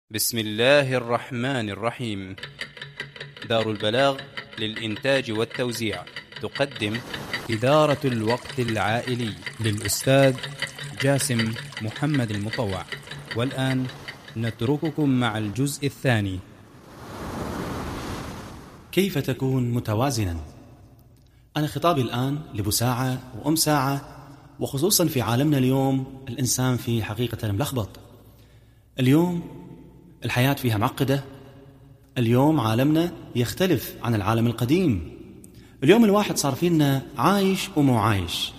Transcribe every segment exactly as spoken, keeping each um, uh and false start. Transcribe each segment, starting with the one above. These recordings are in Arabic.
بسم الله الرحمن الرحيم. دار البلاغ للإنتاج والتوزيع تقدم إدارة الوقت العائلي للأستاذ جاسم محمد المطوع. والآن نترككم مع الجزء الثاني. كيف تكون متوازنا؟ أنا خطابي الآن لأبو ساعة وأم ساعة، وخصوصا في عالمنا اليوم الإنسان فيه حقيقة ملخبط. اليوم الحياة فيها معقدة. اليوم عالمنا يختلف عن العالم القديم. اليوم الواحد صار فينا عايش ومو عايش.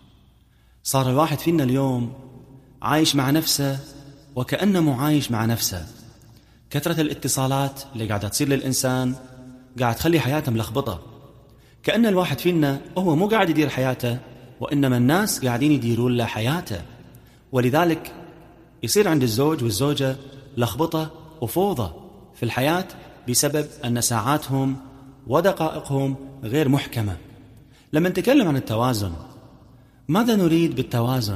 صار الواحد فينا اليوم عايش مع نفسه وكأنه مو عايش مع نفسه. كثرة الاتصالات اللي قاعدة تصير للإنسان قاعد تخلي حياته ملخبطة، كأن الواحد فينا هو مو قاعد يدير حياته، وإنما الناس قاعدين يديرون له حياته. ولذلك يصير عند الزوج والزوجة لخبطة وفوضى في الحياة بسبب أن ساعاتهم ودقائقهم غير محكمة. لما نتكلم عن التوازن، ماذا نريد بالتوازن؟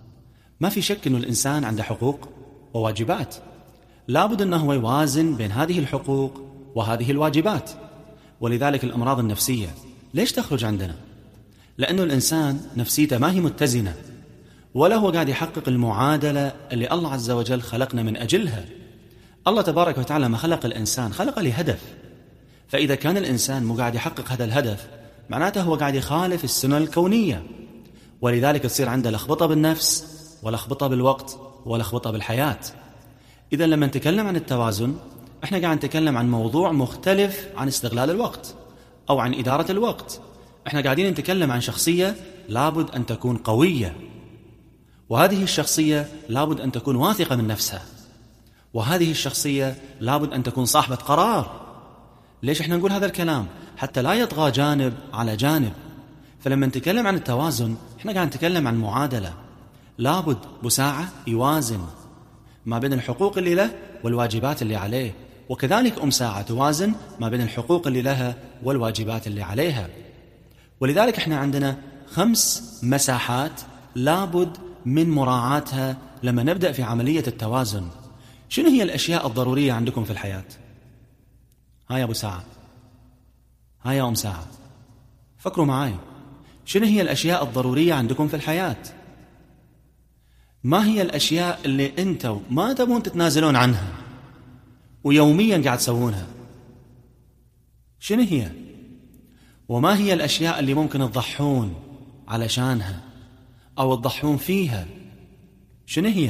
ما في شك أن الإنسان عنده حقوق وواجبات، لابد أنه يوازن بين هذه الحقوق وهذه الواجبات. ولذلك الأمراض النفسية ليش تخرج عندنا؟ لأنه الإنسان نفسيته ما هي متزنة، ولا هو قاعد يحقق المعادلة اللي الله عز وجل خلقنا من أجلها. الله تبارك وتعالى ما خلق الإنسان خلق لهدف، فإذا كان الإنسان مو قاعد يحقق هذا الهدف معناته هو قاعد يخالف السنة الكونية. ولذلك تصير عنده لخبطة بالنفس ولخبطة بالوقت ولخبطة بالحياة. إذا لما نتكلم عن التوازن احنا قاعد نتكلم عن موضوع مختلف عن استغلال الوقت أو عن إدارة الوقت. احنا قاعدين نتكلم عن شخصية لابد أن تكون قوية، وهذه الشخصية لابد أن تكون واثقة من نفسها، وهذه الشخصية لابد أن تكون صاحبة قرار. ليش احنا نقول هذا الكلام؟ حتى لا يطغى جانب على جانب. فلما نتكلم عن التوازن احنا قاعد نتكلم عن معادلة. لابد بساعة يوازن ما بين الحقوق اللي له والواجبات اللي عليه، وكذلك أم ساعة توازن ما بين الحقوق اللي لها والواجبات اللي عليها. ولذلك احنا عندنا خمس مساحات لابد من مراعاتها لما نبدأ في عملية التوازن. شنو هي الأشياء الضرورية عندكم في الحياة؟ هاي أبو ساعة، هاي أم ساعة، فكروا معاي. شنو هي الأشياء الضرورية عندكم في الحياة؟ ما هي الأشياء اللي أنتوا ما تبون تتنازلون عنها ويوميا قاعد تسوونها؟ شنو هي؟ وما هي الأشياء اللي ممكن تضحون علشانها أو تضحون فيها؟ شنو هي؟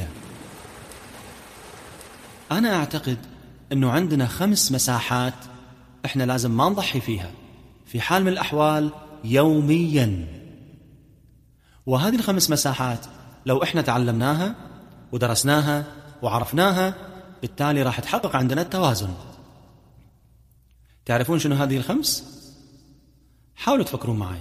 أنا أعتقد أنه عندنا خمس مساحات إحنا لازم ما نضحي فيها في حال من الأحوال يوميا. وهذه الخمس مساحات لو إحنا تعلمناها ودرسناها وعرفناها بالتالي راح تحقق عندنا التوازن. تعرفون شنو هذه الخمس؟ حاولوا تفكرون معي.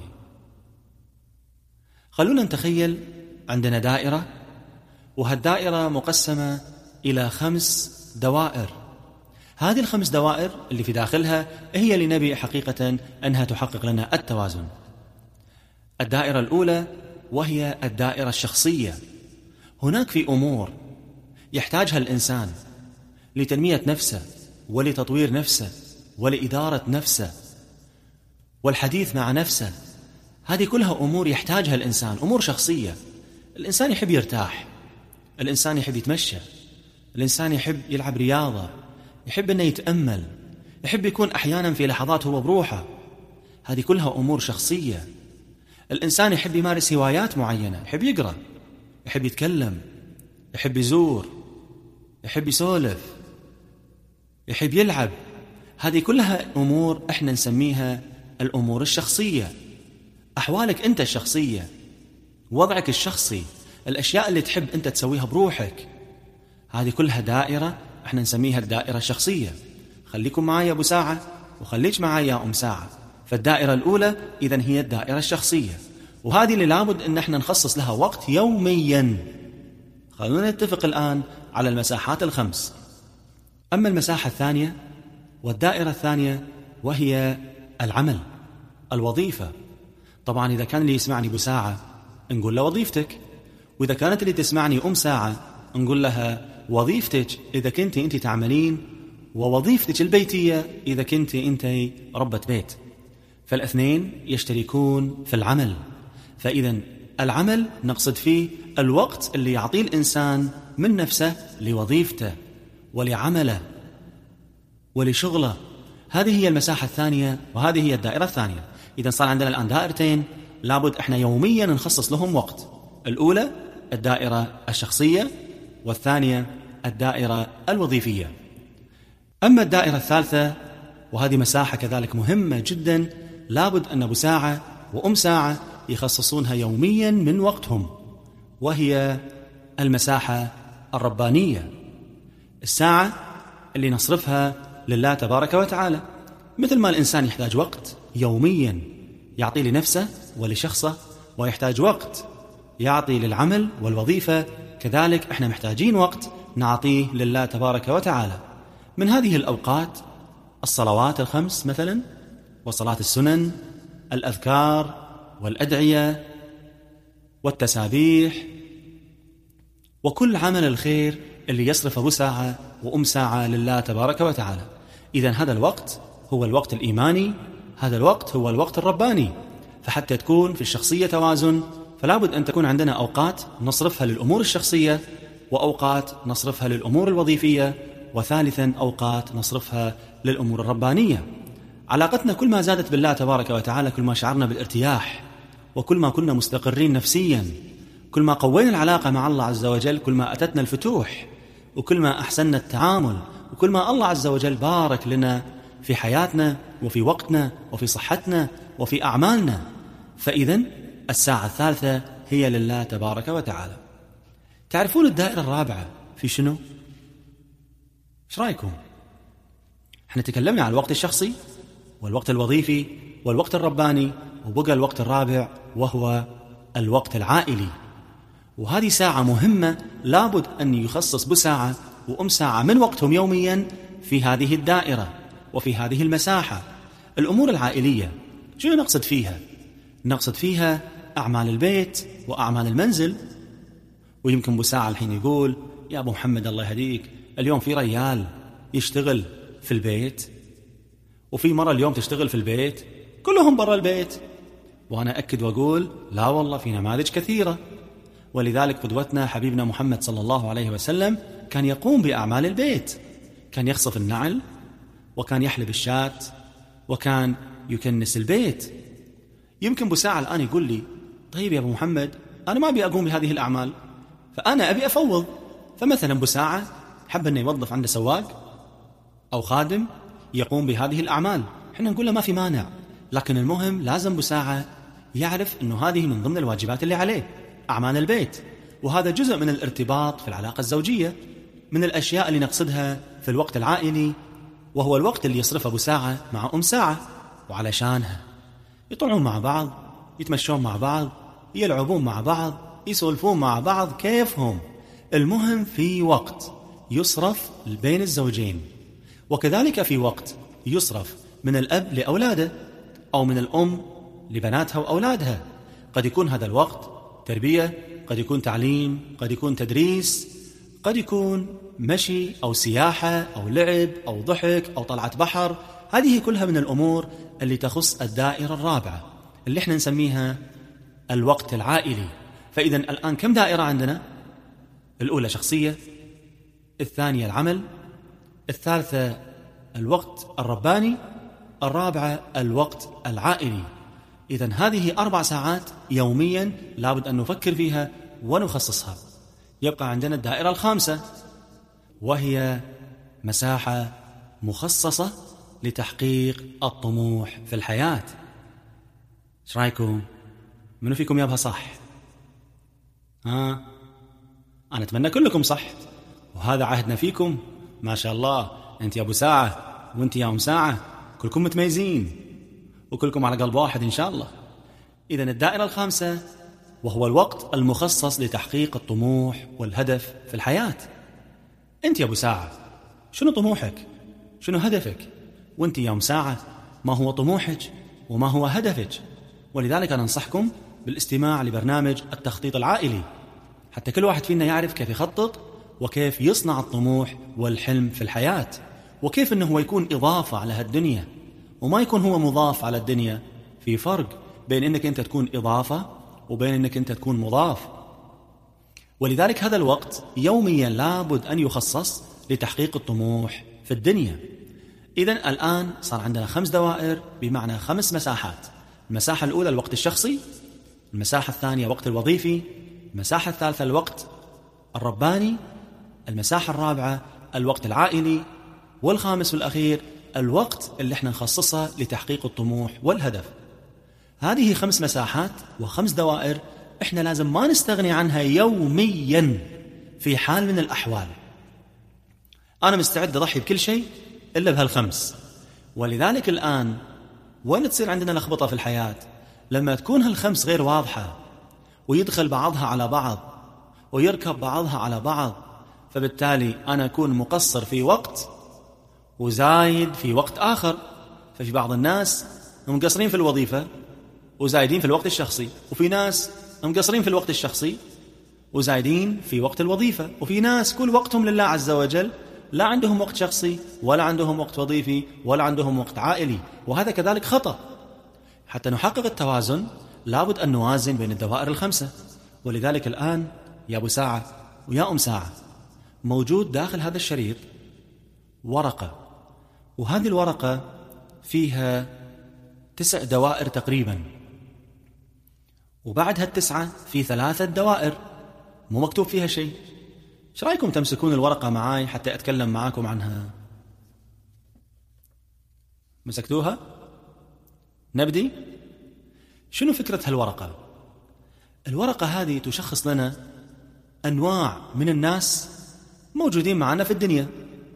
خلونا نتخيل عندنا دائرة، وهالدائرة مقسمة إلى خمس دوائر. هذه الخمس دوائر اللي في داخلها هي اللي نبي حقيقة أنها تحقق لنا التوازن. الدائرة الأولى وهي الدائرة الشخصية. هناك في أمور يحتاجها الإنسان لتنمية نفسه ولتطوير نفسه ولإدارة نفسه والحديث مع نفسه. هذه كلها أمور يحتاجها الإنسان، أمور شخصية. الإنسان يحب يرتاح، الإنسان يحب يتمشى، الإنسان يحب يلعب رياضة، يحب أنه يتأمل، يحب يكون أحيانا في لحظات هو بروحه. هذه كلها أمور شخصية. الإنسان يحب يمارس هوايات معينة، يحب يقرأ، يحب يتكلم، يحب يزور، يحب يسولف، يحب يلعب. هذه كلها أمور إحنا نسميها الأمور الشخصية. أحوالك أنت الشخصية، وضعك الشخصي، الأشياء اللي تحب أنت تسويها بروحك، هذه كلها دائرة احنا نسميها الدائرة الشخصية. خليكم معايا أبو ساعة وخليك معايا أم ساعة. فالدائرة الأولى إذن هي الدائرة الشخصية، وهذه اللي لابد أن احنا نخصص لها وقت يوميا. خلونا نتفق الآن على المساحات الخمس. أما المساحة الثانية والدائرة الثانية وهي العمل، الوظيفة. طبعا إذا كان اللي يسمعني أبو ساعة نقول له وظيفتك، وإذا كانت اللي تسمعني أم ساعة نقول لها وظيفتك إذا كنت أنت تعملين، ووظيفتك البيتية إذا كنت أنت ربة بيت، فالاثنين يشتركون في العمل. فإذا العمل نقصد فيه الوقت اللي يعطيه الإنسان من نفسه لوظيفته ولعمله ولشغله. هذه هي المساحة الثانية، وهذه هي الدائرة الثانية. إذا صار عندنا الآن دائرتين لابد إحنا يوميا نخصص لهم وقت. الأولى الدائرة الشخصية، والثانية الدائرة الوظيفية. أما الدائرة الثالثة، وهذه مساحة كذلك مهمة جدا، لابد أن أبو ساعة وأم ساعة يخصصونها يوميا من وقتهم، وهي المساحة الربانية، الساعة اللي نصرفها لله تبارك وتعالى. مثل ما الإنسان يحتاج وقت يوميا يعطي لنفسه ولشخصه، ويحتاج وقت يعطي للعمل والوظيفة، كذلك احنا محتاجين وقت نعطيه لله تبارك وتعالى. من هذه الأوقات الصلوات الخمس مثلا، وصلاة السنن، الأذكار والأدعية والتسابيح، وكل عمل الخير اللي يصرف أبو ساعة وأم ساعة لله تبارك وتعالى. إذن هذا الوقت هو الوقت الإيماني، هذا الوقت هو الوقت الرباني. فحتى تكون في الشخصية توازن، فلا بد أن تكون عندنا أوقات نصرفها للأمور الشخصية، وأوقات نصرفها للأمور الوظيفية، وثالثا أوقات نصرفها للأمور الربانية. علاقتنا كل ما زادت بالله تبارك وتعالى كل ما شعرنا بالارتياح، وكل ما كنا مستقرين نفسيا، كل ما قوينا العلاقة مع الله عز وجل كل ما أتتنا الفتوح، وكل ما أحسننا التعامل، وكل ما الله عز وجل بارك لنا في حياتنا وفي وقتنا وفي صحتنا وفي أعمالنا. فإذن الساعة الثالثة هي لله تبارك وتعالى. تعرفون الدائرة الرابعة في شنو؟ ايش رايكم؟ احنا تكلمنا عن الوقت الشخصي والوقت الوظيفي والوقت الرباني، وبقى الوقت الرابع وهو الوقت العائلي. وهذه ساعة مهمة لابد أن يخصص بساعة وأم ساعة من وقتهم يوميا في هذه الدائرة وفي هذه المساحة. الأمور العائلية شنو نقصد فيها؟ نقصد فيها أعمال البيت وأعمال المنزل. ويمكن بساعة الحين يقول يا أبو محمد الله يهديك، اليوم في ريال يشتغل في البيت، وفي مرة اليوم تشتغل في البيت كلهم برا البيت. وأنا أكد وأقول لا والله، في نماذج كثيرة. ولذلك قدوتنا حبيبنا محمد صلى الله عليه وسلم كان يقوم بأعمال البيت، كان يخصف النعل، وكان يحلب الشاة، وكان يكنس البيت. يمكن بساعة الآن يقول لي طيب يا أبو محمد أنا ما أبي أقوم بهذه الأعمال، فأنا أبي أفوض. فمثلا بساعة حب أنه يوظف عنده سواق أو خادم يقوم بهذه الأعمال، حنا نقول له ما في مانع، لكن المهم لازم بساعة يعرف أنه هذه من ضمن الواجبات اللي عليه، أعمال البيت. وهذا جزء من الارتباط في العلاقة الزوجية، من الأشياء اللي نقصدها في الوقت العائلي، وهو الوقت اللي يصرفه بساعة مع أم ساعة. وعلشانها يطلعون مع بعض، يتمشون مع بعض، يلعبون مع بعض، يسولفون مع بعض كيفهم. المهم في وقت يصرف بين الزوجين، وكذلك في وقت يصرف من الأب لأولاده، أو من الأم لبناتها وأولادها. قد يكون هذا الوقت تربية، قد يكون تعليم، قد يكون تدريس، قد يكون مشي أو سياحة أو لعب أو ضحك أو طلعة بحر. هذه كلها من الأمور اللي تخص الدائرة الرابعة اللي احنا نسميها الوقت العائلي. فإذا الآن كم دائرة عندنا؟ الأولى شخصية، الثانية العمل، الثالثة الوقت الرباني، الرابعة الوقت العائلي. إذن هذه أربع ساعات يوميا لابد أن نفكر فيها ونخصصها. يبقى عندنا الدائرة الخامسة، وهي مساحة مخصصة لتحقيق الطموح في الحياة. ايش رايكم؟ منو فيكم يابها صح؟ ها؟ أنا أتمنى كلكم صح، وهذا عهدنا فيكم. ما شاء الله، أنت يا أبو ساعة وأنت يا أم ساعة كلكم متميزين، وكلكم على قلب واحد إن شاء الله. إذن الدائرة الخامسة وهو الوقت المخصص لتحقيق الطموح والهدف في الحياة. أنت يا أبو ساعة شنو طموحك؟ شنو هدفك؟ وأنت يا أم ساعة ما هو طموحك وما هو هدفك؟ ولذلك أنا أنصحكم بالاستماع لبرنامج التخطيط العائلي، حتى كل واحد فينا يعرف كيف يخطط وكيف يصنع الطموح والحلم في الحياة، وكيف أنه هو يكون إضافة على هالدنيا وما يكون هو مضاف على الدنيا. في فرق بين أنك أنت تكون إضافة وبين أنك أنت تكون مضاف. ولذلك هذا الوقت يوميا لابد أن يخصص لتحقيق الطموح في الدنيا. إذن الآن صار عندنا خمس دوائر، بمعنى خمس مساحات. المساحة الأولى الوقت الشخصي، المساحة الثانية وقت الوظيفي، المساحة الثالثة الوقت الرباني، المساحة الرابعة الوقت العائلي، والخامس والأخير الوقت اللي احنا نخصصه لتحقيق الطموح والهدف. هذه خمس مساحات وخمس دوائر احنا لازم ما نستغني عنها يوميا في حال من الأحوال. أنا مستعد أضحي بكل شيء إلا بهالخمس. ولذلك الآن وين تصير عندنا لخبطة في الحياة؟ لما تكون هالخمس غير واضحة ويدخل بعضها على بعض ويركب بعضها على بعض، فبالتالي أنا أكون مقصر في وقت وزايد في وقت آخر. ففي بعض الناس مقصرين في الوظيفة وزايدين في الوقت الشخصي، وفي ناس مقصرين في الوقت الشخصي وزايدين في وقت الوظيفة، وفي ناس كل وقتهم لله عز وجل، لا عندهم وقت شخصي ولا عندهم وقت وظيفي ولا عندهم وقت عائلي، وهذا كذلك خطأ. حتى نحقق التوازن لابد أن نوازن بين الدوائر الخمسة. ولذلك الآن يا أبو ساعة ويا أم ساعة موجود داخل هذا الشريط ورقة، وهذه الورقة فيها تسع دوائر تقريبا، وبعد هالتسعة في ثلاثة دوائر مو مكتوب فيها شيء. ايش رايكم تمسكون الورقة معاي حتى أتكلم معاكم عنها؟ مسكتوها؟ نبدي؟ شنو فكرة هالورقة؟ الورقة هذه تشخص لنا أنواع من الناس موجودين معنا في الدنيا.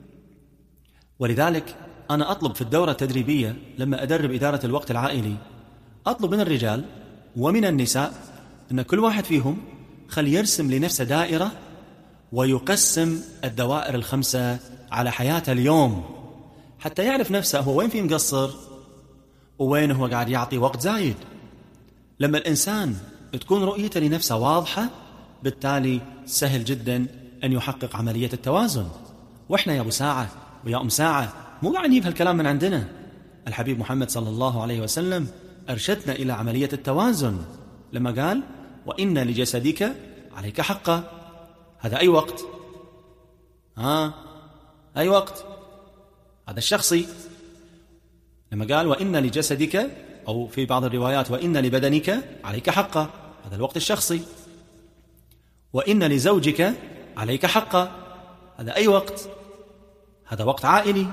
ولذلك أنا أطلب في الدورة التدريبية لما أدرب إدارة الوقت العائلي، أطلب من الرجال ومن النساء أن كل واحد فيهم خل يرسم لنفسه دائرة ويقسم الدوائر الخمسة على حياته اليوم، حتى يعرف نفسه هو وين فيه مقصر ووين هو قاعد يعطي وقت زايد. لما الإنسان تكون رؤيته لنفسه واضحة، بالتالي سهل جدا أن يحقق عملية التوازن. وإحنا يا أبو ساعة ويا أم ساعة مو قاعد نجيب هالكلام من عندنا. الحبيب محمد صلى الله عليه وسلم أرشدنا إلى عملية التوازن لما قال: وإن لجسدك عليك حقا. هذا أي وقت؟ ها أي وقت؟ هذا الشخصي. لما قال: وإن لجسدك، أو في بعض الروايات: وإن لبدنك عليك حقا، هذا الوقت الشخصي. وإن لزوجك عليك حقا، هذا أي وقت؟ هذا وقت عائلي.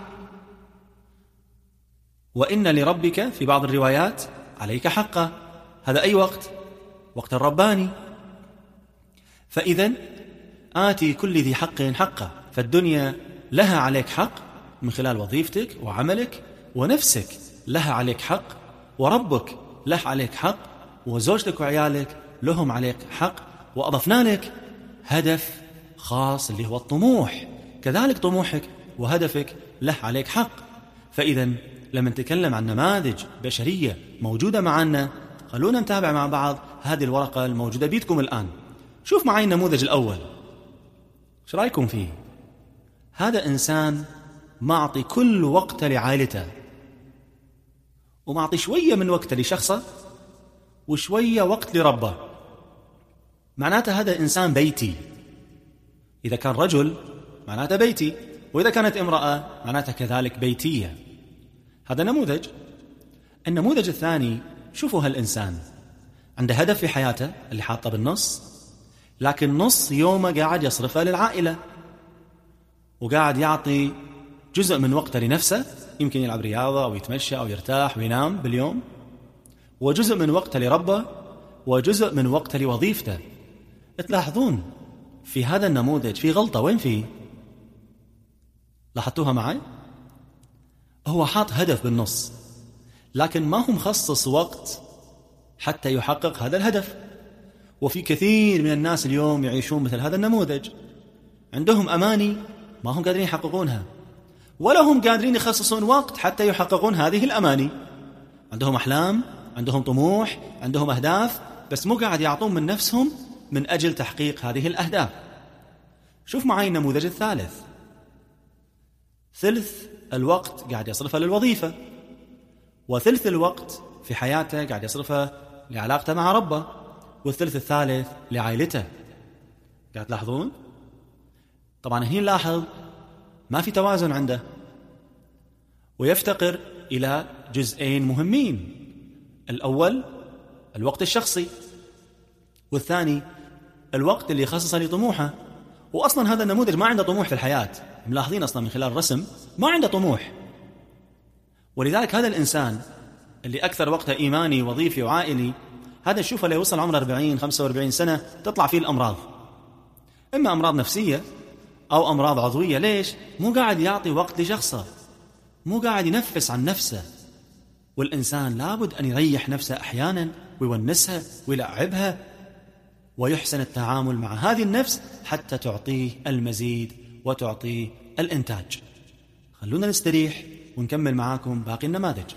وإن لربك في بعض الروايات عليك حقا، هذا أي وقت؟ وقت الرباني. فإذن آتي كل ذي حق حقه. فالدنيا لها عليك حق من خلال وظيفتك وعملك، ونفسك لها عليك حق، وربك له عليك حق، وزوجتك وعيالك لهم عليك حق، وأضفنا لك هدف خاص اللي هو الطموح، كذلك طموحك وهدفك له عليك حق. فإذا لما نتكلم عن نماذج بشرية موجودة معنا، خلونا نتابع مع بعض هذه الورقة الموجودة بيدكم الآن. شوف معي النموذج الأول، ايش رايكم فيه؟ هذا إنسان معطي كل وقته لعائلته، ومعطي شوية من وقته لشخصه، وشوية وقت لربه. معناته هذا إنسان بيتي. إذا كان رجل معناته بيتي، وإذا كانت امرأة معناته كذلك بيتية. هذا نموذج. النموذج الثاني، شوفوا هالإنسان عنده هدف في حياته اللي حاطه بالنص، لكن نص يومه قاعد يصرفه للعائلة، وقاعد يعطي جزء من وقته لنفسه، يمكن يلعب رياضة أو يتمشى أو يرتاح وينام باليوم، وجزء من وقته لربه، وجزء من وقته لوظيفته. تلاحظون في هذا النموذج في غلطة. وين فيه؟ لاحظتوها معي؟ هو حاط هدف بالنص، لكن ما هو مخصص وقت حتى يحقق هذا الهدف. وفي كثير من الناس اليوم يعيشون مثل هذا النموذج، عندهم أماني ما هم قادرين يحققونها، ولا هم قادرين يخصصون وقت حتى يحققون هذه الأماني. عندهم أحلام، عندهم طموح، عندهم أهداف، بس مو قاعد يعطون من نفسهم من أجل تحقيق هذه الأهداف. شوف معي النموذج الثالث. ثلث الوقت قاعد يصرفه للوظيفة، وثلث الوقت في حياته قاعد يصرفه لعلاقته مع ربه، والثلث الثالث لعائلته. قاعد تلاحظون؟ طبعا هنا نلاحظ ما في توازن عنده، ويفتقر إلى جزئين مهمين. الأول الوقت الشخصي، والثاني الوقت اللي يخصصه لطموحه. وأصلا هذا النموذج ما عنده طموح في الحياة، ملاحظين أصلا من خلال الرسم ما عنده طموح. ولذلك هذا الإنسان اللي أكثر وقته إيماني وظيفي وعائلي، هذا نشوفه لو وصل عمره أربعين خمسة وأربعين سنة تطلع فيه الأمراض، إما أمراض نفسية أو أمراض عضوية. ليش؟ مو قاعد يعطي وقت لشخصه، مو قاعد ينفس عن نفسه. والإنسان لابد أن يريح نفسه أحيانا ويونسها ويلعبها، ويحسن التعامل مع هذه النفس حتى تعطيه المزيد وتعطيه الإنتاج. خلونا نستريح ونكمل معاكم باقي النماذج.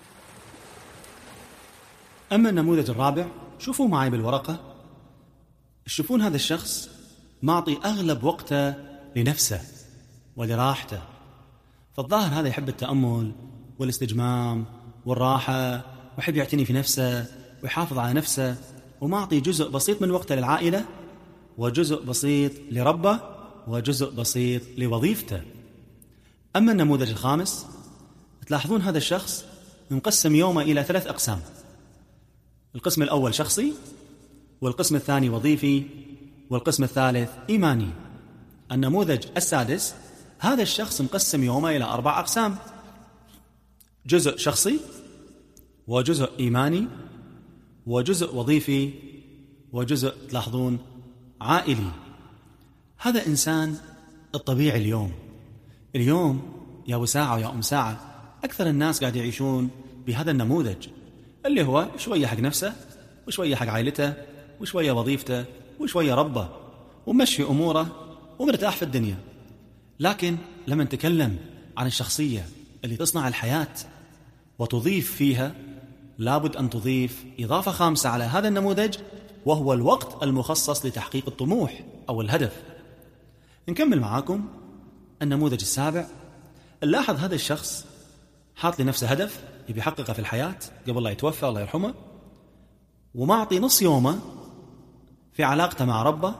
أما النموذج الرابع، شوفوا معي بالورقة، تشوفون هذا الشخص معطي أغلب وقته لنفسه ولراحته. فالظاهر هذا يحب التأمل والاستجمام والراحة، ويحب يعتني في نفسه ويحافظ على نفسه، ومعطي جزء بسيط من وقته للعائلة، وجزء بسيط لربه، وجزء بسيط لوظيفته. أما النموذج الخامس، تلاحظون هذا الشخص مقسم يومه إلى ثلاث أقسام. القسم الأول شخصي، والقسم الثاني وظيفي، والقسم الثالث إيماني. النموذج السادس، هذا الشخص مقسم يومه إلى أربع أقسام: جزء شخصي، وجزء إيماني، وجزء وظيفي، وجزء تلاحظون عائلي. هذا إنسان الطبيعي اليوم. اليوم يا أبو ساعة ويا أم ساعة أكثر الناس قاعد يعيشون بهذا النموذج، اللي هو شوية حق نفسه، وشوية حق عائلته، وشوية وظيفته، وشوية ربه، ومشي أموره ومرتاح في الدنيا. لكن لما نتكلم عن الشخصية اللي تصنع الحياة وتضيف فيها، لابد أن تضيف إضافة خامسة على هذا النموذج، وهو الوقت المخصص لتحقيق الطموح أو الهدف. نكمل معاكم النموذج السابع. نلاحظ هذا الشخص حاط لنفسه هدف يبي يحققه في الحياة قبل لا يتوفى الله يرحمه، ومعطي نص يومه في علاقته مع ربه،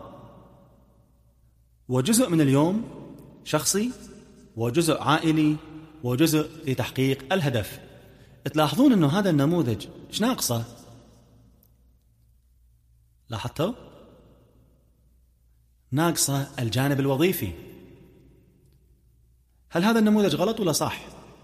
وجزء من اليوم شخصي، وجزء عائلي، وجزء لتحقيق الهدف. تلاحظون أنه هذا النموذج إيش ناقصه؟ لاحظتوا؟ ناقصه الجانب الوظيفي. هل هذا النموذج غلط ولا صح؟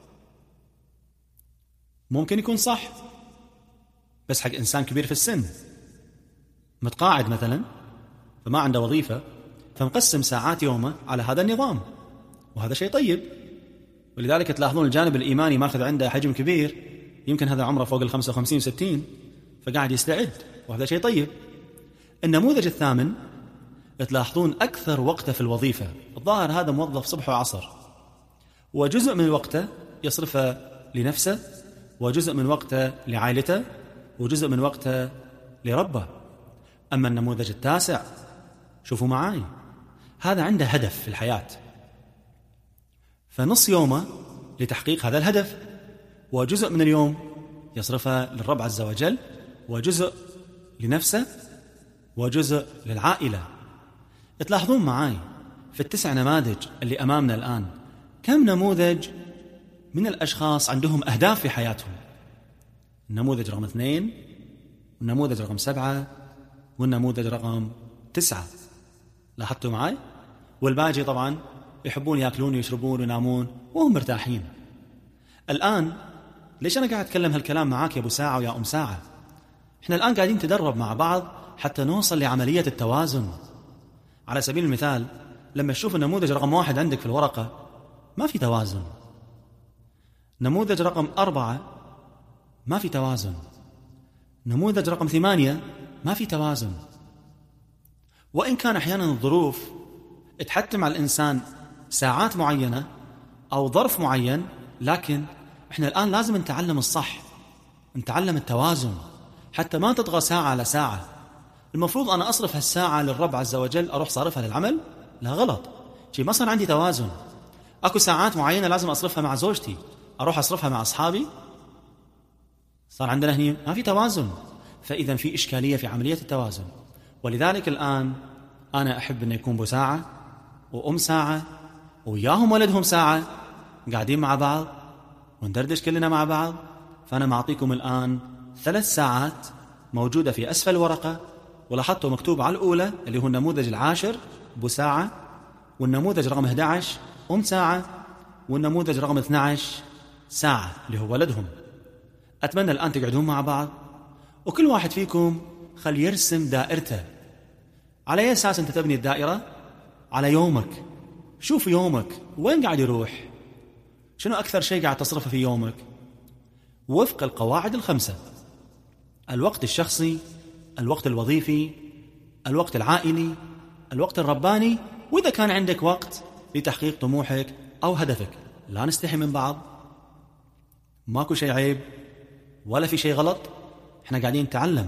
ممكن يكون صح، بس حق إنسان كبير في السن متقاعد مثلا، فما عنده وظيفة، فمقسم ساعات يومه على هذا النظام، وهذا شيء طيب. ولذلك تلاحظون الجانب الإيماني ماخذ عنده حجم كبير، يمكن هذا عمره فوق الخمسة وخمسين وستين، فقاعد يستعد، وهذا شيء طيب. النموذج الثامن، تلاحظون أكثر وقته في الوظيفة. الظاهر هذا موظف صبح وعصر، وجزء من وقته يصرفه لنفسه، وجزء من وقته لعائلته، وجزء من وقته لربه. أما النموذج التاسع، شوفوا معاي، هذا عنده هدف في الحياة، فنص يومه لتحقيق هذا الهدف، وجزء من اليوم يصرفه للرب عز وجل، وجزء لنفسه، وجزء للعائلة. تلاحظون معاي في التسع نماذج اللي أمامنا الآن كم نموذج من الأشخاص عندهم أهداف في حياتهم. النموذج رقم اثنين، والنموذج رقم سبعة، والنموذج رقم تسعة. لاحظتوا معاي؟ والباقي طبعا يحبون يأكلون ويشربون وينامون وهم مرتاحين. الآن ليش أنا قاعد أتكلم هالكلام معاك يا أبو ساعة ويا أم ساعة؟ إحنا الآن قاعدين نتدرب مع بعض حتى نوصل لعملية التوازن. على سبيل المثال، لما تشوف النموذج رقم واحد عندك في الورقة ما في توازن، نموذج رقم أربعة ما في توازن، نموذج رقم ثمانية ما في توازن. وإن كان أحيانا الظروف تحتم على الإنسان ساعات معينة أو ظرف معين، لكن إحنا الآن لازم نتعلم الصح، نتعلم التوازن حتى ما تطغى ساعة على ساعة. المفروض أنا أصرف هالساعة للرب عز وجل أروح صارفها للعمل؟ لا غلط، شي ما صار عندي توازن. أكو ساعات معينة لازم أصرفها مع زوجتي، أروح أصرفها مع أصحابي، صار عندنا هني ما في توازن. فإذا في إشكالية في عملية التوازن. ولذلك الآن أنا أحب أن يكون بو ساعة وأم ساعة وياهم ولدهم ساعة قاعدين مع بعض وندردش كلنا مع بعض. فأنا معطيكم الآن ثلاث ساعات موجودة في أسفل الورقة، ولاحظتوا مكتوب على الأولى اللي هو النموذج العاشر بو ساعة، والنموذج رقم أحد عشر أم ساعة، والنموذج رقم اثني عشر ساعة اللي هو ولدهم. أتمنى الآن تقعدون مع بعض وكل واحد فيكم خل يرسم دائرته. على أي أساس أنت تبني الدائرة؟ على يومك. شوف يومك وين قاعد يروح، شنو أكثر شيء قاعد تصرفه في يومك وفق القواعد الخمسة: الوقت الشخصي، الوقت الوظيفي، الوقت العائلي، الوقت الرباني، وإذا كان عندك وقت لتحقيق طموحك أو هدفك. لا نستحي من بعض، ماكو شيء عيب ولا في شيء غلط، احنا قاعدين نتعلم.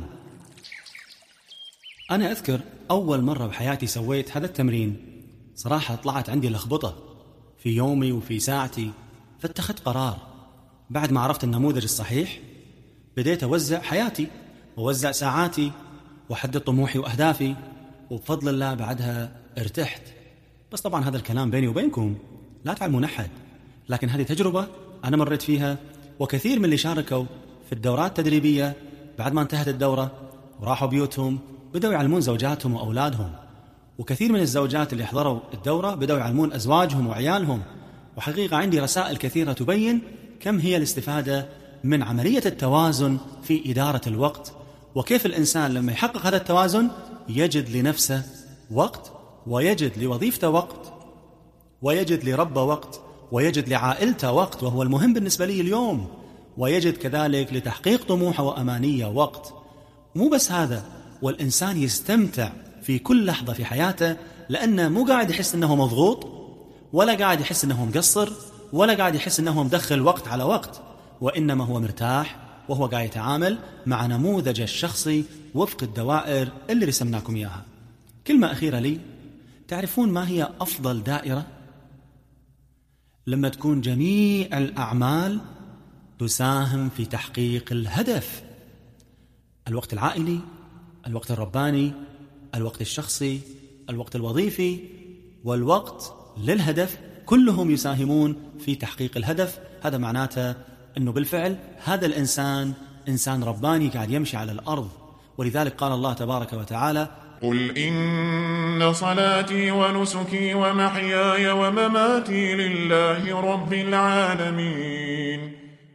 أنا أذكر أول مرة بحياتي سويت هذا التمرين، صراحة طلعت عندي لخبطة في يومي وفي ساعتي، فاتخذت قرار بعد ما عرفت النموذج الصحيح. بديت أوزع حياتي ووزع ساعاتي وحدد طموحي وأهدافي، وبفضل الله بعدها ارتحت. بس طبعا هذا الكلام بيني وبينكم، لا تعلمون أحد، لكن هذه تجربة أنا مريت فيها، وكثير من اللي شاركوا في الدورات التدريبية بعد ما انتهت الدورة وراحوا بيوتهم بدأوا يعلمون زوجاتهم وأولادهم، وكثير من الزوجات اللي حضروا الدورة بدأوا يعلمون أزواجهم وعيالهم. وحقيقة عندي رسائل كثيرة تبين كم هي الاستفادة من عملية التوازن في إدارة الوقت، وكيف الإنسان لما يحقق هذا التوازن يجد لنفسه وقت، ويجد لوظيفته وقت، ويجد لربه وقت، ويجد لعائلته وقت، وهو المهم بالنسبة لي اليوم، ويجد كذلك لتحقيق طموحه وأمانية وقت. مو بس هذا، والإنسان يستمتع في كل لحظة في حياته، لأنه مو قاعد يحس أنه مضغوط، ولا قاعد يحس أنه مقصر، ولا قاعد يحس أنه مدخل وقت على وقت، وإنما هو مرتاح وهو قاعد يتعامل مع نموذج الشخصي وفق الدوائر اللي رسمناكم إياها. كلمة أخيرة لي، تعرفون ما هي أفضل دائرة؟ لما تكون جميع الأعمال تساهم في تحقيق الهدف: الوقت العائلي، الوقت الرباني، الوقت الشخصي، الوقت الوظيفي، والوقت للهدف، كلهم يساهمون في تحقيق الهدف. هذا معناته أنه بالفعل هذا الإنسان إنسان رباني قاعد يمشي على الأرض. ولذلك قال الله تبارك وتعالى: قل إن صلاتي ونسكي ومحياي ومماتي لله رب العالمين.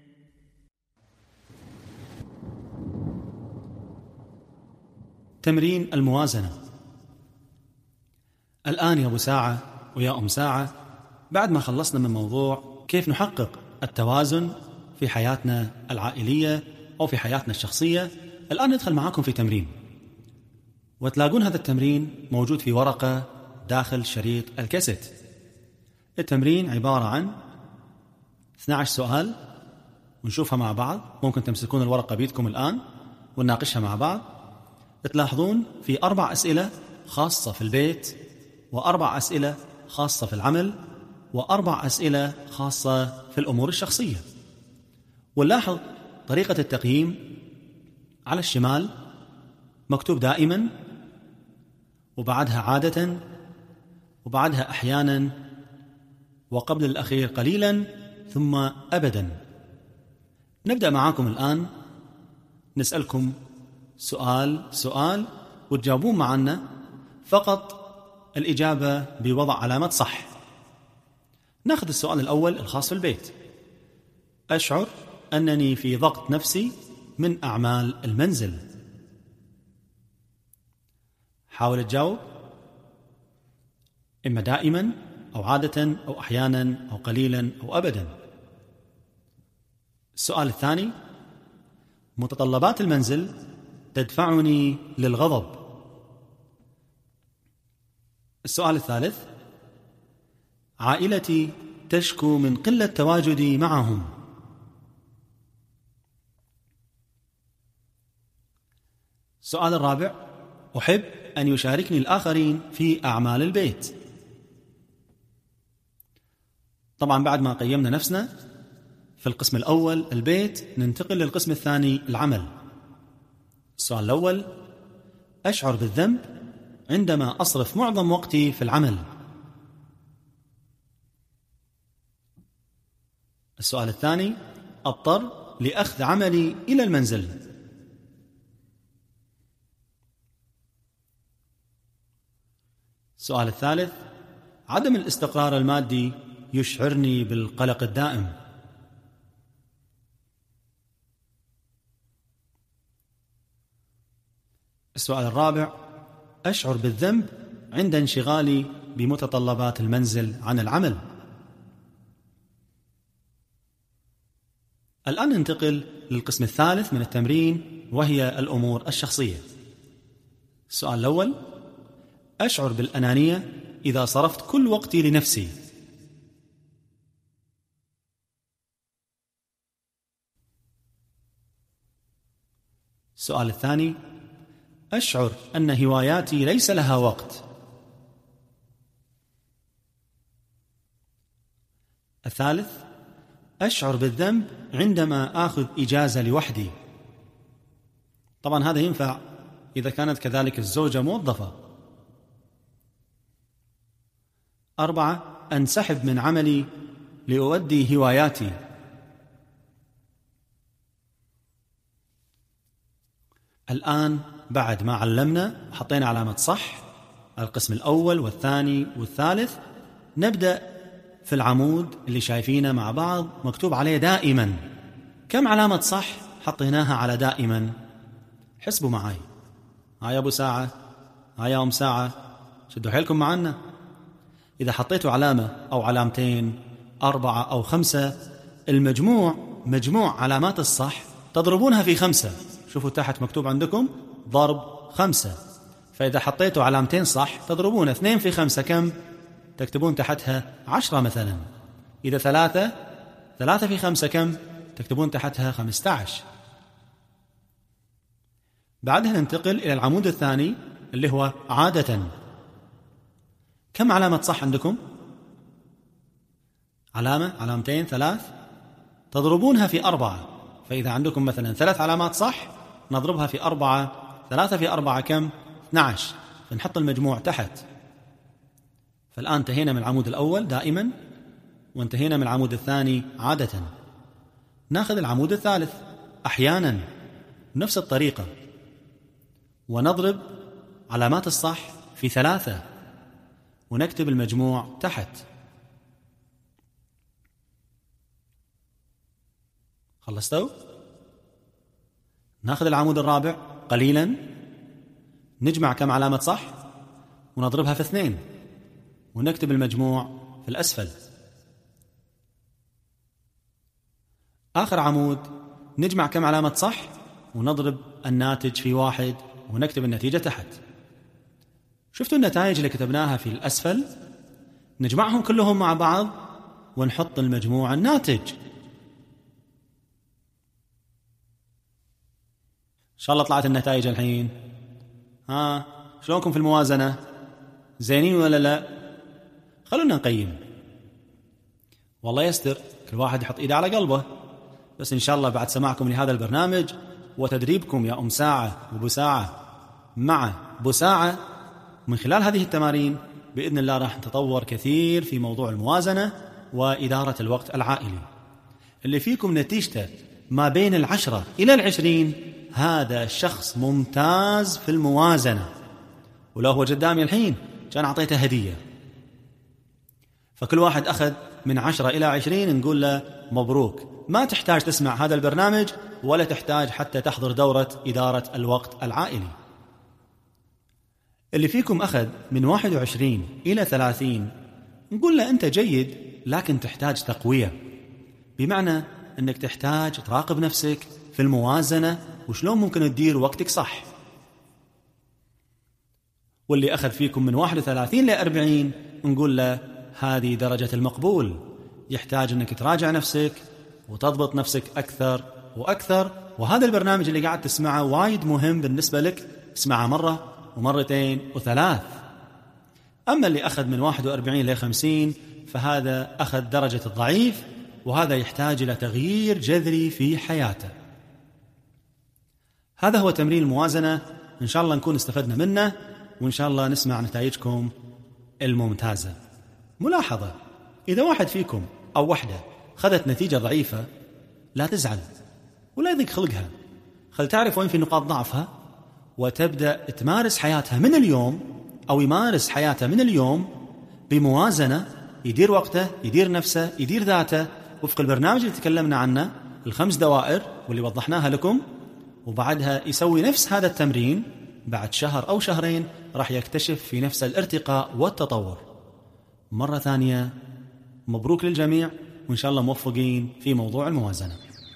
تمرين الموازنة. الآن يا أبو ساعة ويا أم ساعة، بعد ما خلصنا من موضوع كيف نحقق التوازن في حياتنا العائلية أو في حياتنا الشخصية، الآن ندخل معاكم في تمرين، وتلاقون هذا التمرين موجود في ورقة داخل شريط الكاسيت. التمرين عبارة عن اثني عشر سؤال، ونشوفها مع بعض. ممكن تمسكون الورقة بيدكم الآن ونناقشها مع بعض. تلاحظون في أربع أسئلة خاصة في البيت، وأربع أسئلة خاصة في العمل، وأربع أسئلة خاصة في الأمور الشخصية. ونلاحظ طريقة التقييم على الشمال مكتوب دائما، وبعدها عادة، وبعدها أحيانا، وقبل الأخير قليلا، ثم أبدا. نبدأ معاكم الآن، نسألكم سؤال سؤال وتجاوبون معنا، فقط الإجابة بوضع علامة صح. ناخذ السؤال الأول الخاص في البيت: أشعر أنني في ضغط نفسي من أعمال المنزل. حاول تجاوب، إما دائما أو عادة أو أحيانا أو قليلا أو أبدا. السؤال الثاني: متطلبات المنزل تدفعني للغضب. السؤال الثالث: عائلتي تشكو من قلة تواجدي معهم. السؤال الرابع: أحب أن يشاركني الآخرين في أعمال البيت. طبعا بعد ما قيمنا نفسنا في القسم الأول البيت، ننتقل للقسم الثاني العمل. السؤال الأول: أشعر بالذنب عندما أصرف معظم وقتي في العمل. السؤال الثاني: أضطر لأخذ عملي إلى المنزل. السؤال الثالث: عدم الاستقرار المادي يشعرني بالقلق الدائم. السؤال الرابع: أشعر بالذنب عند انشغالي بمتطلبات المنزل عن العمل. الآن ننتقل للقسم الثالث من التمرين، وهي الأمور الشخصية. السؤال الأول: أشعر بالأنانية إذا صرفت كل وقتي لنفسي. السؤال الثاني: أشعر أن هواياتي ليس لها وقت. الثالث: أشعر بالذنب عندما آخذ إجازة لوحدي. طبعا هذا ينفع إذا كانت كذلك الزوجة موظفة. أربعة: أنسحب من عملي لأؤدي هواياتي. الآن بعد ما علمنا حطينا علامة صح القسم الأول والثاني والثالث، نبدأ في العمود اللي شايفينه مع بعض مكتوب عليه دائما. كم علامة صح حطيناها على دائما؟ حسبوا معي. هاي أبو ساعة، هاي أم ساعة، شدوا حيلكم معنا. إذا حطيتوا علامة أو علامتين أربعة أو خمسة، المجموع مجموع علامات الصح تضربونها في خمسة. شوفوا تحت مكتوب عندكم ضرب خمسة. فإذا حطيتوا علامتين صح تضربون اثنين في خمسة كم؟ تكتبون تحتها عشرة مثلا. إذا ثلاثة، ثلاثة في خمسة كم؟ تكتبون تحتها خمسة عشر. بعدها ننتقل إلى العمود الثاني اللي هو عادة. كم علامة صح عندكم؟ علامة، علامتين، ثلاث، تضربونها في أربعة. فإذا عندكم مثلا ثلاث علامات صح نضربها في أربعة. ثلاثة في أربعة كم؟ اثني عشر. فنحط المجموع تحت. فالآن انتهينا من العمود الأول دائما، وانتهينا من العمود الثاني عادة. ناخذ العمود الثالث أحيانا بنفس الطريقة، ونضرب علامات الصح في ثلاثة، ونكتب المجموع تحت. خلصتوا؟ ناخذ العمود الرابع قليلا، نجمع كم علامة صح ونضربها في اثنين، ونكتب المجموع في الأسفل. آخر عمود نجمع كم علامة صح ونضرب الناتج في واحد، ونكتب النتيجة تحت. شفتوا النتائج اللي كتبناها في الأسفل؟ نجمعهم كلهم مع بعض ونحط المجموع الناتج. إن شاء الله طلعت النتائج الحين. ها شلونكم في الموازنة؟ زينين ولا لا؟ خلونا نقيم. والله يستر، كل واحد يحط إيده على قلبه. بس إن شاء الله بعد سماعكم لهذا البرنامج وتدريبكم يا أم ساعة وبو ساعة مع بو ساعة من خلال هذه التمارين، بإذن الله راح نتطور كثير في موضوع الموازنة وإدارة الوقت العائلي. اللي فيكم نتيجته ما بين العشرة إلى العشرين، هذا شخص ممتاز في الموازنة. ولو هو قدامي الحين كان أعطيته هدية. فكل واحد أخذ من عشرة إلى عشرين نقول له مبروك. ما تحتاج تسمع هذا البرنامج ولا تحتاج حتى تحضر دورة إدارة الوقت العائلي. اللي فيكم أخذ من واحد وعشرين إلى ثلاثين نقول له أنت جيد، لكن تحتاج تقوية، بمعنى أنك تحتاج تراقب نفسك في الموازنة وشلون ممكن تدير وقتك صح. واللي أخذ فيكم من واحد وثلاثين لأربعين نقول له هذه درجة المقبول، يحتاج أنك تراجع نفسك وتضبط نفسك أكثر وأكثر. وهذا البرنامج اللي قاعد تسمعه وايد مهم بالنسبة لك، اسمعه مرة ومرتين وثلاث. أما اللي أخذ من واحد وأربعين لخمسين فهذا أخذ درجة الضعيف، وهذا يحتاج إلى تغيير جذري في حياته. هذا هو تمرين الموازنة، إن شاء الله نكون استفدنا منه، وإن شاء الله نسمع نتائجكم الممتازة. ملاحظة: إذا واحد فيكم أو وحدة خذت نتيجة ضعيفة لا تزعل ولا يضيق خلقها، خل تعرف وين في نقاط ضعفها وتبدأ تمارس حياتها من اليوم، أو يمارس حياته من اليوم بموازنة، يدير وقته، يدير نفسه، يدير ذاته وفق البرنامج اللي تكلمنا عنه، الخمس دوائر واللي وضحناها لكم، وبعدها يسوي نفس هذا التمرين بعد شهر أو شهرين راح يكتشف في نفس الارتقاء والتطور. مرة ثانية مبروك للجميع، وإن شاء الله موفقين في موضوع الموازنة.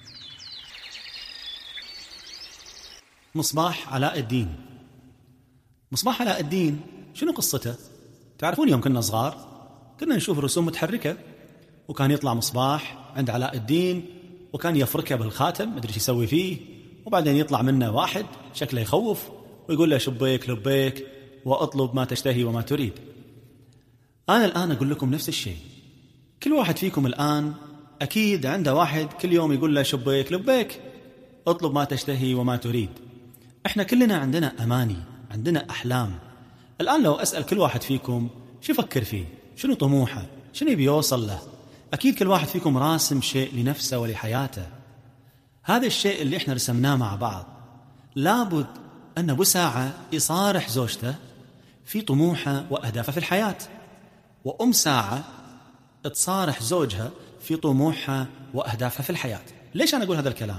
مصباح علاء الدين. مصباح علاء الدين شنو قصته؟ تعرفون يوم كنا صغار كنا نشوف رسوم متحركة، وكان يطلع مصباح عند علاء الدين وكان يفركه بالخاتم، مدري ايش يسوي فيه، وبعدين يطلع منه واحد شكله يخوف ويقول له شبيك لبيك واطلب ما تشتهي وما تريد. أنا الآن أقول لكم نفس الشيء. كل واحد فيكم الآن أكيد عنده واحد كل يوم يقول له شبيك لبيك اطلب ما تشتهي وما تريد. احنا كلنا عندنا أماني، عندنا أحلام. الآن لو أسأل كل واحد فيكم شو يفكر فيه، شنو طموحه، شنو يبي يوصل له، أكيد كل واحد فيكم راسم شيء لنفسه ولحياته. هذا الشيء اللي احنا رسمناه مع بعض لابد أن أبو ساعة يصارح زوجته في طموحه وأهدافه في الحياة، وأم ساعة تصارح زوجها في طموحها وأهدافها في الحياة. ليش أنا أقول هذا الكلام؟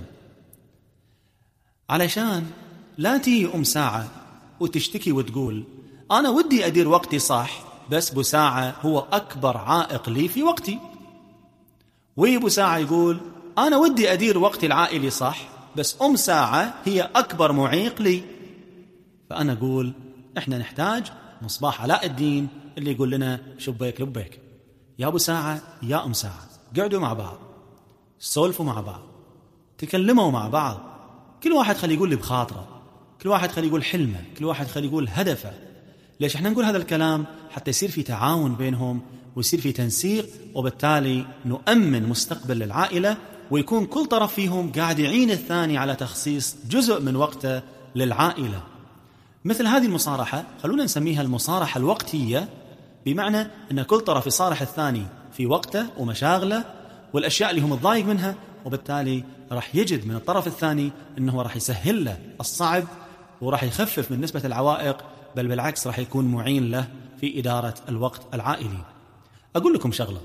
علشان لا تيجي أم ساعة وتشتكي وتقول أنا ودي أدير وقتي صح، بس بو ساعة هو أكبر عائق لي في وقتي، ويبو ساعة يقول أنا ودي أدير وقتي العائلي صح، بس أم ساعة هي أكبر معيق لي. فأنا أقول إحنا نحتاج مصباح علاء الدين اللي يقول لنا شبيك لبيك. يا أبو ساعة يا أم ساعة قعدوا مع بعض، سولفوا مع بعض، تكلموا مع بعض، كل واحد خلي يقول لي بخاطره، كل واحد خلي يقول حلمه، كل واحد خلي يقول هدفه. ليش احنا نقول هذا الكلام؟ حتى يصير في تعاون بينهم ويصير في تنسيق، وبالتالي نؤمن مستقبل للعائلة، ويكون كل طرف فيهم قاعد يعين الثاني على تخصيص جزء من وقته للعائلة. مثل هذه المصارحة خلونا نسميها المصارحة الوقتية، بمعنى أن كل طرف يصارح الثاني في وقته ومشاغله والأشياء اللي هم متضايق منها، وبالتالي راح يجد من الطرف الثاني أنه راح يسهل له الصعب وراح يخفف من نسبة العوائق، بل بالعكس راح يكون معين له في إدارة الوقت العائلي. أقول لكم شغلة: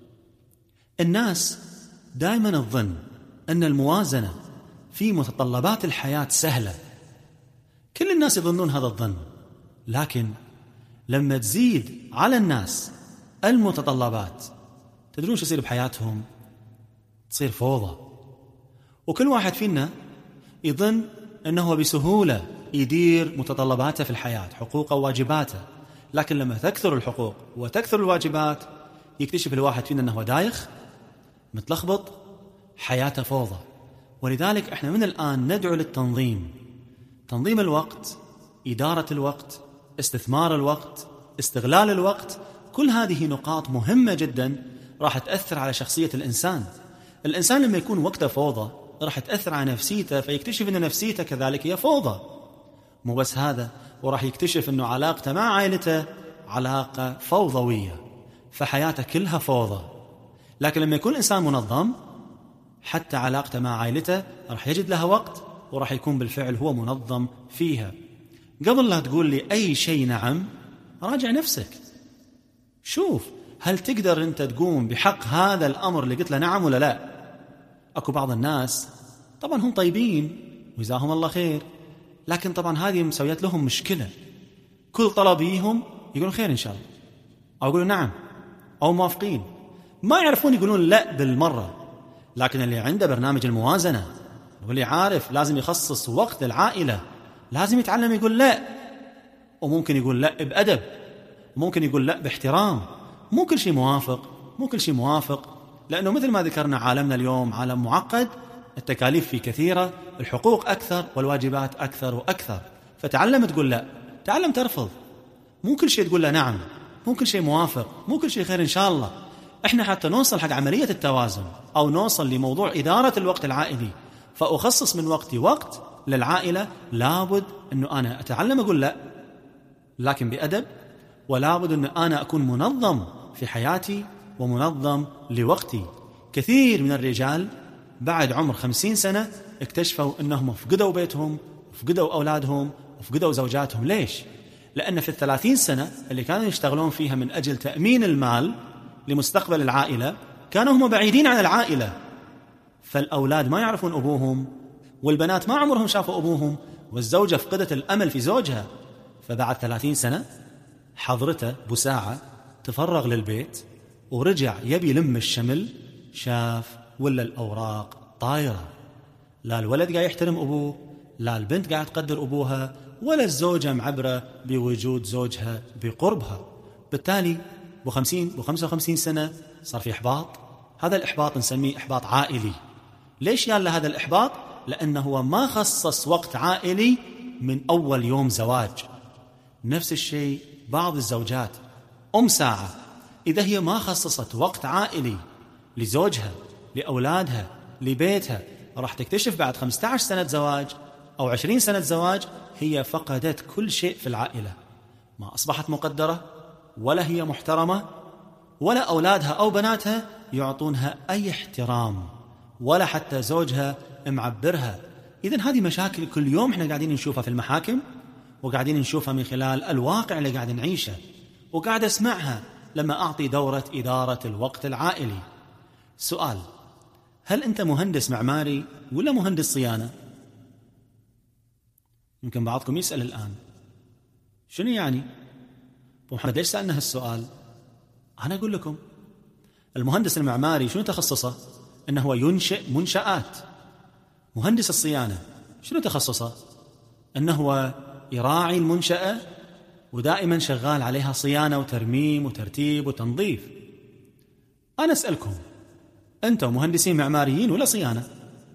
الناس دائما تظن أن الموازنة في متطلبات الحياة سهلة، كل الناس يظنون هذا الظن، لكن لما تزيد على الناس المتطلبات تدرون شو يصير بحياتهم؟ تصير فوضى، وكل واحد فينا يظن أنه بسهولة يدير متطلباته في الحياة، حقوقه وواجباته، لكن لما تكثر الحقوق وتكثر الواجبات يكتشف الواحد فينا أنه دايخ متلخبط، حياته فوضى. ولذلك احنا من الآن ندعو للتنظيم، تنظيم الوقت، إدارة الوقت، استثمار الوقت، استغلال الوقت. كل هذه نقاط مهمة جدا راح تأثر على شخصية الإنسان. الإنسان لما يكون وقته فوضى راح تأثر على نفسيته، فيكتشف أن نفسيته كذلك هي فوضى. مو بس هذا، وراح يكتشف أنه علاقته مع عائلته علاقة فوضوية، فحياته كلها فوضى. لكن لما يكون إنسان منظم حتى علاقته مع عائلته راح يجد لها وقت، وراح يكون بالفعل هو منظم فيها. قبل لا تقول لي أي شيء نعم، راجع نفسك، شوف هل تقدر أنت تقوم بحق هذا الأمر اللي قلت له نعم ولا لا. أكو بعض الناس طبعا هم طيبين وجزاهم الله خير، لكن طبعا هذه مسويات لهم مشكلة، كل طلبيهم يقولون خير إن شاء الله، أو يقولون نعم، أو موافقين، ما يعرفون يقولون لا بالمرة. لكن اللي عنده برنامج الموازنة واللي عارف لازم يخصص وقت للعائلة، لازم يتعلم يقول لا، وممكن يقول لا بأدب، ممكن يقول لا باحترام، مو كل شيء موافق، مو كل شيء موافق، لأنه مثل ما ذكرنا عالمنا اليوم عالم معقد، التكاليف فيه كثيرة، الحقوق أكثر والواجبات أكثر وأكثر. فتعلم تقول لا، تعلم ترفض، مو كل شيء تقول له نعم، مو كل شيء موافق، مو كل شيء خير إن شاء الله. إحنا حتى نوصل حق عملية التوازن أو نوصل لموضوع إدارة الوقت العائلي فأخصص من وقتي وقت للعائلة، لابد أنه أنا أتعلم أقول لا، لكن بأدب، ولابد أن أنا أكون منظم في حياتي ومنظم لوقتي. كثير من الرجال بعد عمر خمسين سنة اكتشفوا أنهم فقدوا بيتهم وفقدوا أولادهم وفقدوا زوجاتهم. ليش؟ لأن في الثلاثين سنة اللي كانوا يشتغلون فيها من أجل تأمين المال لمستقبل العائلة كانوا هم بعيدين عن العائلة، فالأولاد ما يعرفون أبوهم، والبنات ما عمرهم شافوا أبوهم، والزوجة فقدت الأمل في زوجها. فبعد ثلاثين سنة حضرته بساعة تفرغ للبيت ورجع يبي لم الشمل، شاف ولا الأوراق طايرة، لا الولد قاعد يحترم أبوه، لا البنت قاعد تقدر أبوها، ولا الزوجة معبرة بوجود زوجها بقربها. بالتالي بخمسين بخمسة وخمسين سنة صار في إحباط. هذا الإحباط نسميه إحباط عائلي. ليش يالا هذا الإحباط؟ لأنه هو ما خصص وقت عائلي من أول يوم زواج. نفس الشيء بعض الزوجات أم ساعة إذا هي ما خصصت وقت عائلي لزوجها، لأولادها، لبيتها، راح تكتشف بعد خمسة عشر سنة زواج أو عشرين سنة زواج هي فقدت كل شيء في العائلة، ما أصبحت مقدرة ولا هي محترمة، ولا أولادها أو بناتها يعطونها أي احترام، ولا حتى زوجها معبرها. إذن هذه مشاكل كل يوم احنا قاعدين نشوفها في المحاكم، وقاعدين نشوفها من خلال الواقع اللي قاعد نعيشه، وقاعد أسمعها لما أعطي دورة إدارة الوقت العائلي. سؤال: هل أنت مهندس معماري ولا مهندس صيانة؟ يمكن بعضكم يسأل الآن شنو يعني؟ محمد ليش سألنا هالسؤال؟ أنا أقول لكم المهندس المعماري شنو تخصصه؟ إنه هو ينشئ منشآت. مهندس الصيانة شنو تخصصه؟ إنه هو يراعي المنشأة ودائما شغال عليها صيانة وترميم وترتيب وتنظيف. أنا أسألكم، أنتم مهندسين معماريين ولا صيانة؟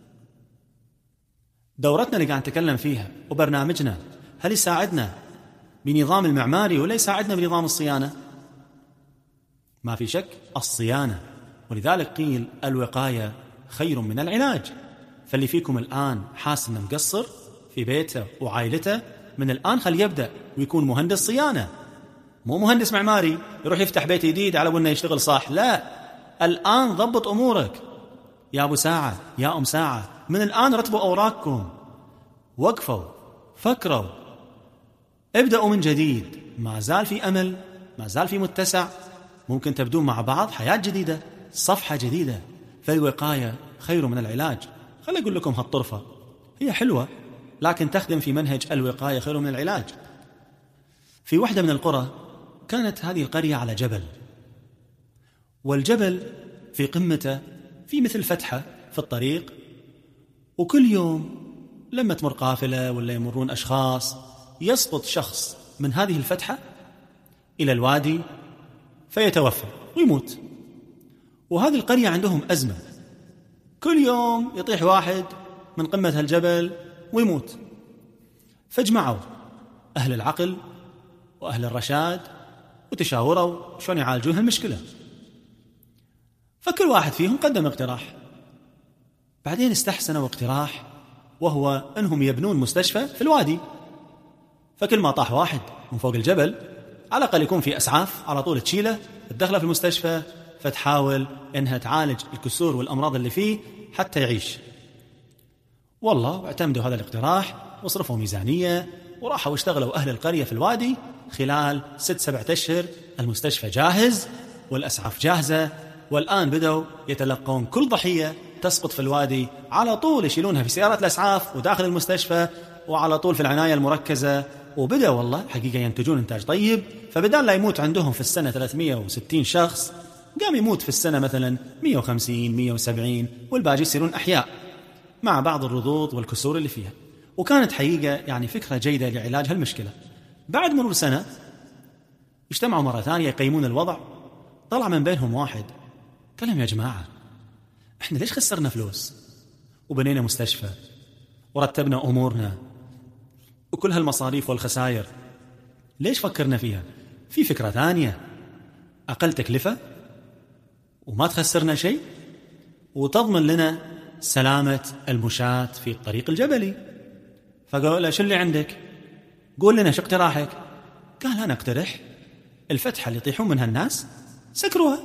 دورتنا اللي قاعد نتكلم فيها وبرنامجنا هل يساعدنا بنظام المعماري ولا يساعدنا بنظام الصيانة؟ ما في شك الصيانة، ولذلك قيل الوقاية خير من العلاج. فاللي فيكم الآن حاس إنه مقصر في بيته وعائلته، من الآن خل يبدأ ويكون مهندس صيانة، مو مهندس معماري يروح يفتح بيت جديد على أنه يشتغل صح. لا، الآن ضبط أمورك يا أبو ساعة، يا أم ساعة، من الآن رتبوا أوراقكم، وقفوا، فكروا، ابدأوا من جديد. ما زال في أمل، ما زال في متسع، ممكن تبدون مع بعض حياة جديدة، صفحة جديدة. فالوقاية خير من العلاج. خلي أقول لكم هالطرفة هي حلوة لكن تخدم في منهج الوقاية خير من العلاج. في واحدة من القرى كانت هذه القرية على جبل، والجبل في قمته في مثل فتحة في الطريق، وكل يوم لما تمر قافلة ولا يمرون أشخاص يسقط شخص من هذه الفتحة إلى الوادي فيتوفى ويموت. وهذه القرية عندهم أزمة، كل يوم يطيح واحد من قمة هالجبل ويموت. فاجمعوا أهل العقل وأهل الرشاد وتشاوروا شلون يعالجون هالمشكلة. فكل واحد فيهم قدم اقتراح، بعدين استحسنوا اقتراح وهو أنهم يبنون مستشفى في الوادي. فكل ما طاح واحد من فوق الجبل على الأقل يكون في أسعاف على طول تشيله تدخله في المستشفى، فتحاول أنها تعالج الكسور والأمراض اللي فيه حتى يعيش. والله اعتمدوا هذا الاقتراح وصرفوا ميزانية وراحوا واشتغلوا أهل القرية في الوادي. خلال ست سبعة أشهر المستشفى جاهز والأسعاف جاهزة، والآن بدأوا يتلقون كل ضحية تسقط في الوادي على طول يشيلونها في سيارات الأسعاف وداخل المستشفى وعلى طول في العناية المركزة. وبدأ والله حقيقة ينتجون إنتاج طيب. فبدال لا يموت عندهم في السنة ثلاثمائة وستين شخص، قام يموت في السنة مثلا مئة وخمسين مئة وسبعين، والباقي يصيرون أحياء مع بعض الرضوض والكسور اللي فيها. وكانت حقيقة يعني فكرة جيدة لعلاج هالمشكلة. بعد مرور سنة اجتمعوا مرة ثانية يقيمون الوضع. طلع من بينهم واحد قال لهم: يا جماعة، احنا ليش خسرنا فلوس وبنينا مستشفى ورتبنا أمورنا وكل هالمصاريف والخسائر؟ ليش فكرنا فيها؟ في فكرة ثانية أقل تكلفة وما تخسرنا شيء، وتضمن لنا سلامة المشاة في الطريق الجبلي. فقال له شو اللي عندك؟ قول لنا شو اقتراحك؟ قال أنا اقترح الفتحة اللي يطيحون منها الناس سكروها.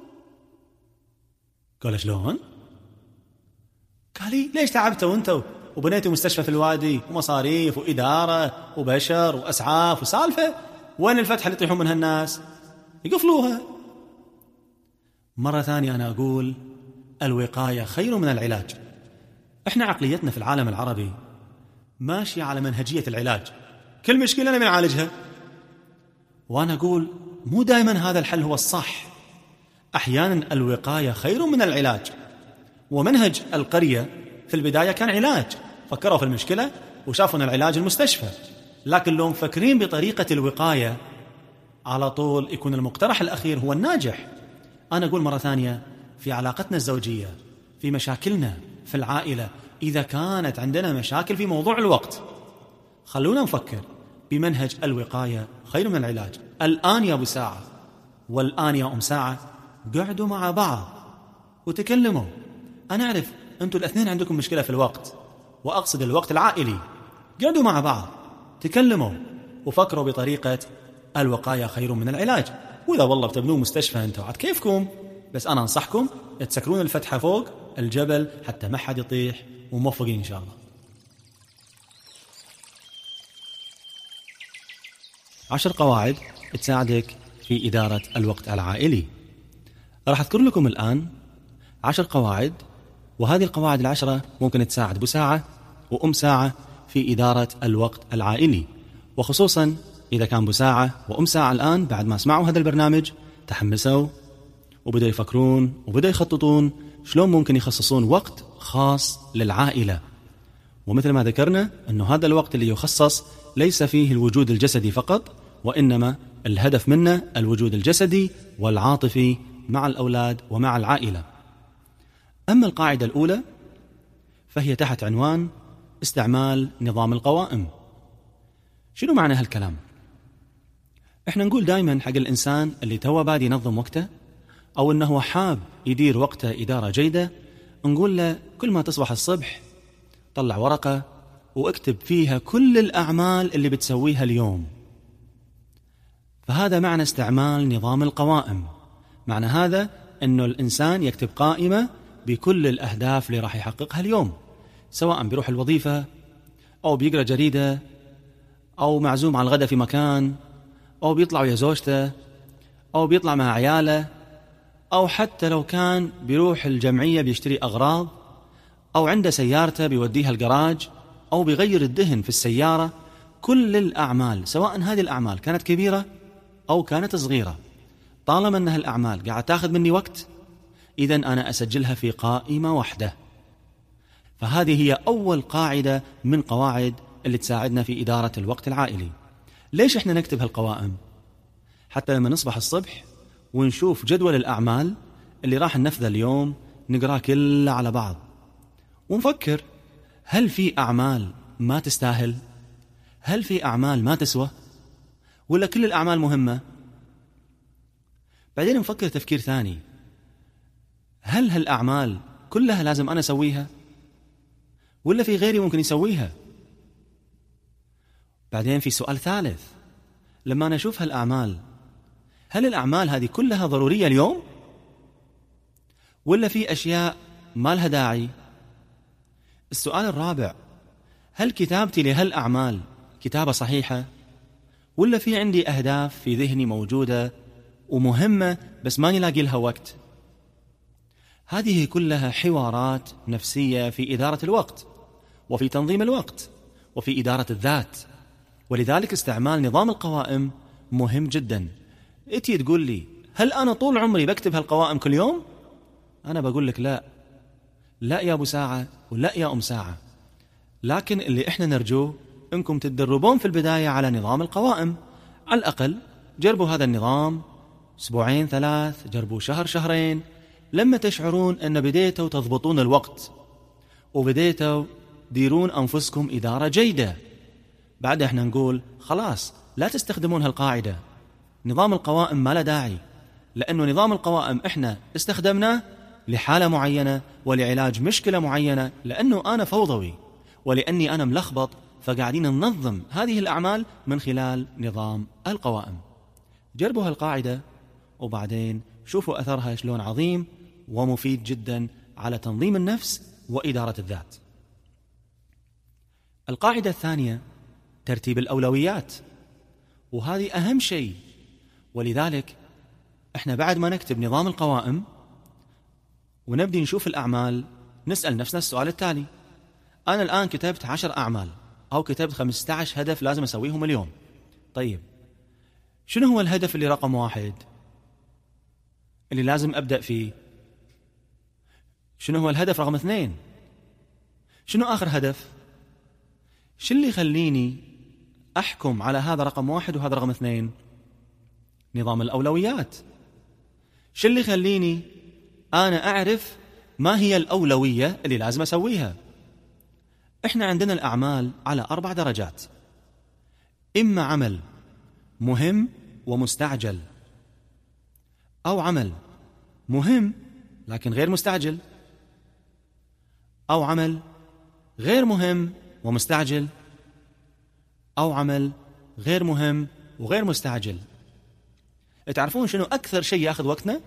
قال شلون؟ قال لي ليش تعبتوا انتوا وبنيتوا مستشفى في الوادي ومصاريف وإدارة وبشر وأسعاف وسالفة، وين الفتحة اللي يطيحون منها الناس؟ يقفلوها. مرة ثانية أنا أقول الوقاية خير من العلاج. إحنا عقليتنا في العالم العربي ماشية على منهجية العلاج، كل مشكلة أنا بنعالجها. وأنا أقول مو دائما هذا الحل هو الصح، أحيانا الوقاية خير من العلاج. ومنهج القرية في البداية كان علاج، فكروا في المشكلة وشافوا أن العلاج المستشفى، لكن لو مفكرين بطريقة الوقاية على طول يكون المقترح الأخير هو الناجح. أنا أقول مرة ثانية في علاقتنا الزوجية، في مشاكلنا في العائلة، إذا كانت عندنا مشاكل في موضوع الوقت، خلونا نفكر بمنهج الوقاية خير من العلاج. الآن يا أبو ساعة والآن يا أم ساعة قعدوا مع بعض وتكلموا. أنا أعرف أنتوا الاثنين عندكم مشكلة في الوقت، وأقصد الوقت العائلي. قعدوا مع بعض تكلموا وفكروا بطريقة الوقاية خير من العلاج. وإذا والله بتبنوا مستشفى أنتوا عاد كيفكم، بس أنا أنصحكم تسكرون الفتحة فوق الجبل حتى ما حد يطيح، وموفقين إن شاء الله. عشر قواعد تساعدك في إدارة الوقت العائلي. راح أذكر لكم الآن عشر قواعد، وهذه القواعد العشرة ممكن تساعد أبو ساعة وأم ساعة في إدارة الوقت العائلي، وخصوصا إذا كان أبو ساعة وأم ساعة الآن بعد ما سمعوا هذا البرنامج تحمسوا وبدأوا يفكرون وبدأوا يخططون شلون ممكن يخصصون وقت خاص للعائلة. ومثل ما ذكرنا أنه هذا الوقت اللي يخصص ليس فيه الوجود الجسدي فقط، وإنما الهدف منه الوجود الجسدي والعاطفي مع الأولاد ومع العائلة. أما القاعدة الأولى فهي تحت عنوان استعمال نظام القوائم. شنو معنى هالكلام؟ احنا نقول دايما حق الإنسان اللي توه بادي ينظم وقته أو أنه حاب يدير وقته إدارة جيدة، نقول له كل ما تصبح الصبح طلع ورقة واكتب فيها كل الأعمال اللي بتسويها اليوم. فهذا معنى استعمال نظام القوائم. معنى هذا أنه الإنسان يكتب قائمة بكل الأهداف اللي راح يحققها اليوم، سواء بيروح الوظيفة أو بيقرأ جريدة أو معزوم على الغداء في مكان أو بيطلع ويا زوجته أو بيطلع مع عياله، أو حتى لو كان بيروح الجمعية بيشتري أغراض، أو عنده سيارته بيوديها الجراج أو بيغير الدهن في السيارة. كل الأعمال سواء هذه الأعمال كانت كبيرة أو كانت صغيرة، طالما أنها الأعمال قاعد تاخذ مني وقت، إذن أنا أسجلها في قائمة واحدة. فهذه هي أول قاعدة من قواعد اللي تساعدنا في إدارة الوقت العائلي. ليش إحنا نكتب هالقوائم؟ حتى لما نصبح الصبح ونشوف جدول الأعمال اللي راح ننفذها اليوم نقرأ كله على بعض ونفكر هل في أعمال ما تستاهل؟ هل في أعمال ما تسوى؟ ولا كل الأعمال مهمة؟ بعدين نفكر تفكير ثاني، هل هالأعمال كلها لازم أنا أسويها؟ ولا في غيري ممكن يسويها؟ بعدين في سؤال ثالث، لما نشوف هالأعمال هل الأعمال هذه كلها ضرورية اليوم؟ ولا في أشياء ما لها داعي؟ السؤال الرابع، هل كتابتي لهالأعمال كتابة صحيحة؟ ولا في عندي أهداف في ذهني موجودة ومهمة بس ماني لاقي لها وقت؟ هذه كلها حوارات نفسية في إدارة الوقت وفي تنظيم الوقت وفي إدارة الذات. ولذلك استعمال نظام القوائم مهم جدا. إتي تقول لي هل أنا طول عمري بكتب هالقوائم كل يوم؟ أنا بقول لك لا، لا يا أبو ساعة ولا يا أم ساعة. لكن اللي إحنا نرجوه إنكم تتدربون في البداية على نظام القوائم. على الأقل جربوا هذا النظام أسبوعين ثلاث، جربوا شهر شهرين، لما تشعرون أن بديتوا تضبطون الوقت وبديتوا ديرون أنفسكم إدارة جيدة. بعد إحنا نقول خلاص لا تستخدمون هالقاعدة، نظام القوائم ما له داعي، لأنه نظام القوائم إحنا استخدمناه لحالة معينة ولعلاج مشكلة معينة، لأنه أنا فوضوي ولأني أنا ملخبط، فقاعدين ننظم هذه الأعمال من خلال نظام القوائم. جربوا هالقاعدة وبعدين شوفوا أثرها شلون عظيم ومفيد جدا على تنظيم النفس وإدارة الذات. القاعدة الثانية ترتيب الأولويات، وهذه أهم شيء. ولذلك احنا بعد ما نكتب نظام القوائم ونبدي نشوف الأعمال نسأل نفسنا السؤال التالي: أنا الآن كتبت عشر أعمال أو كتبت خمسة عشر هدف لازم أسويهم اليوم. طيب شنو هو الهدف اللي رقم واحد اللي لازم أبدأ فيه؟ شنو هو الهدف رقم اثنين؟ شنو آخر هدف؟ شو اللي يخليني أحكم على هذا رقم واحد وهذا رقم اثنين؟ نظام الأولويات. شو اللي يخليني أنا أعرف ما هي الأولوية اللي لازم أسويها؟ إحنا عندنا الأعمال على أربع درجات: إما عمل مهم ومستعجل، أو عمل مهم لكن غير مستعجل، أو عمل غير مهم ومستعجل، أو عمل غير مهم وغير مستعجل. تعرفون شنو أكثر شيء يأخذ وقتنا؟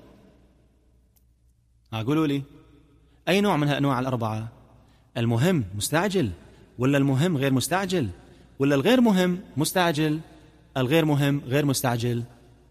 قولوا لي أي نوع من هالأنواع الأربعة؟ المهم مستعجل، ولا المهم غير مستعجل، ولا الغير مهم مستعجل، الغير مهم غير مستعجل؟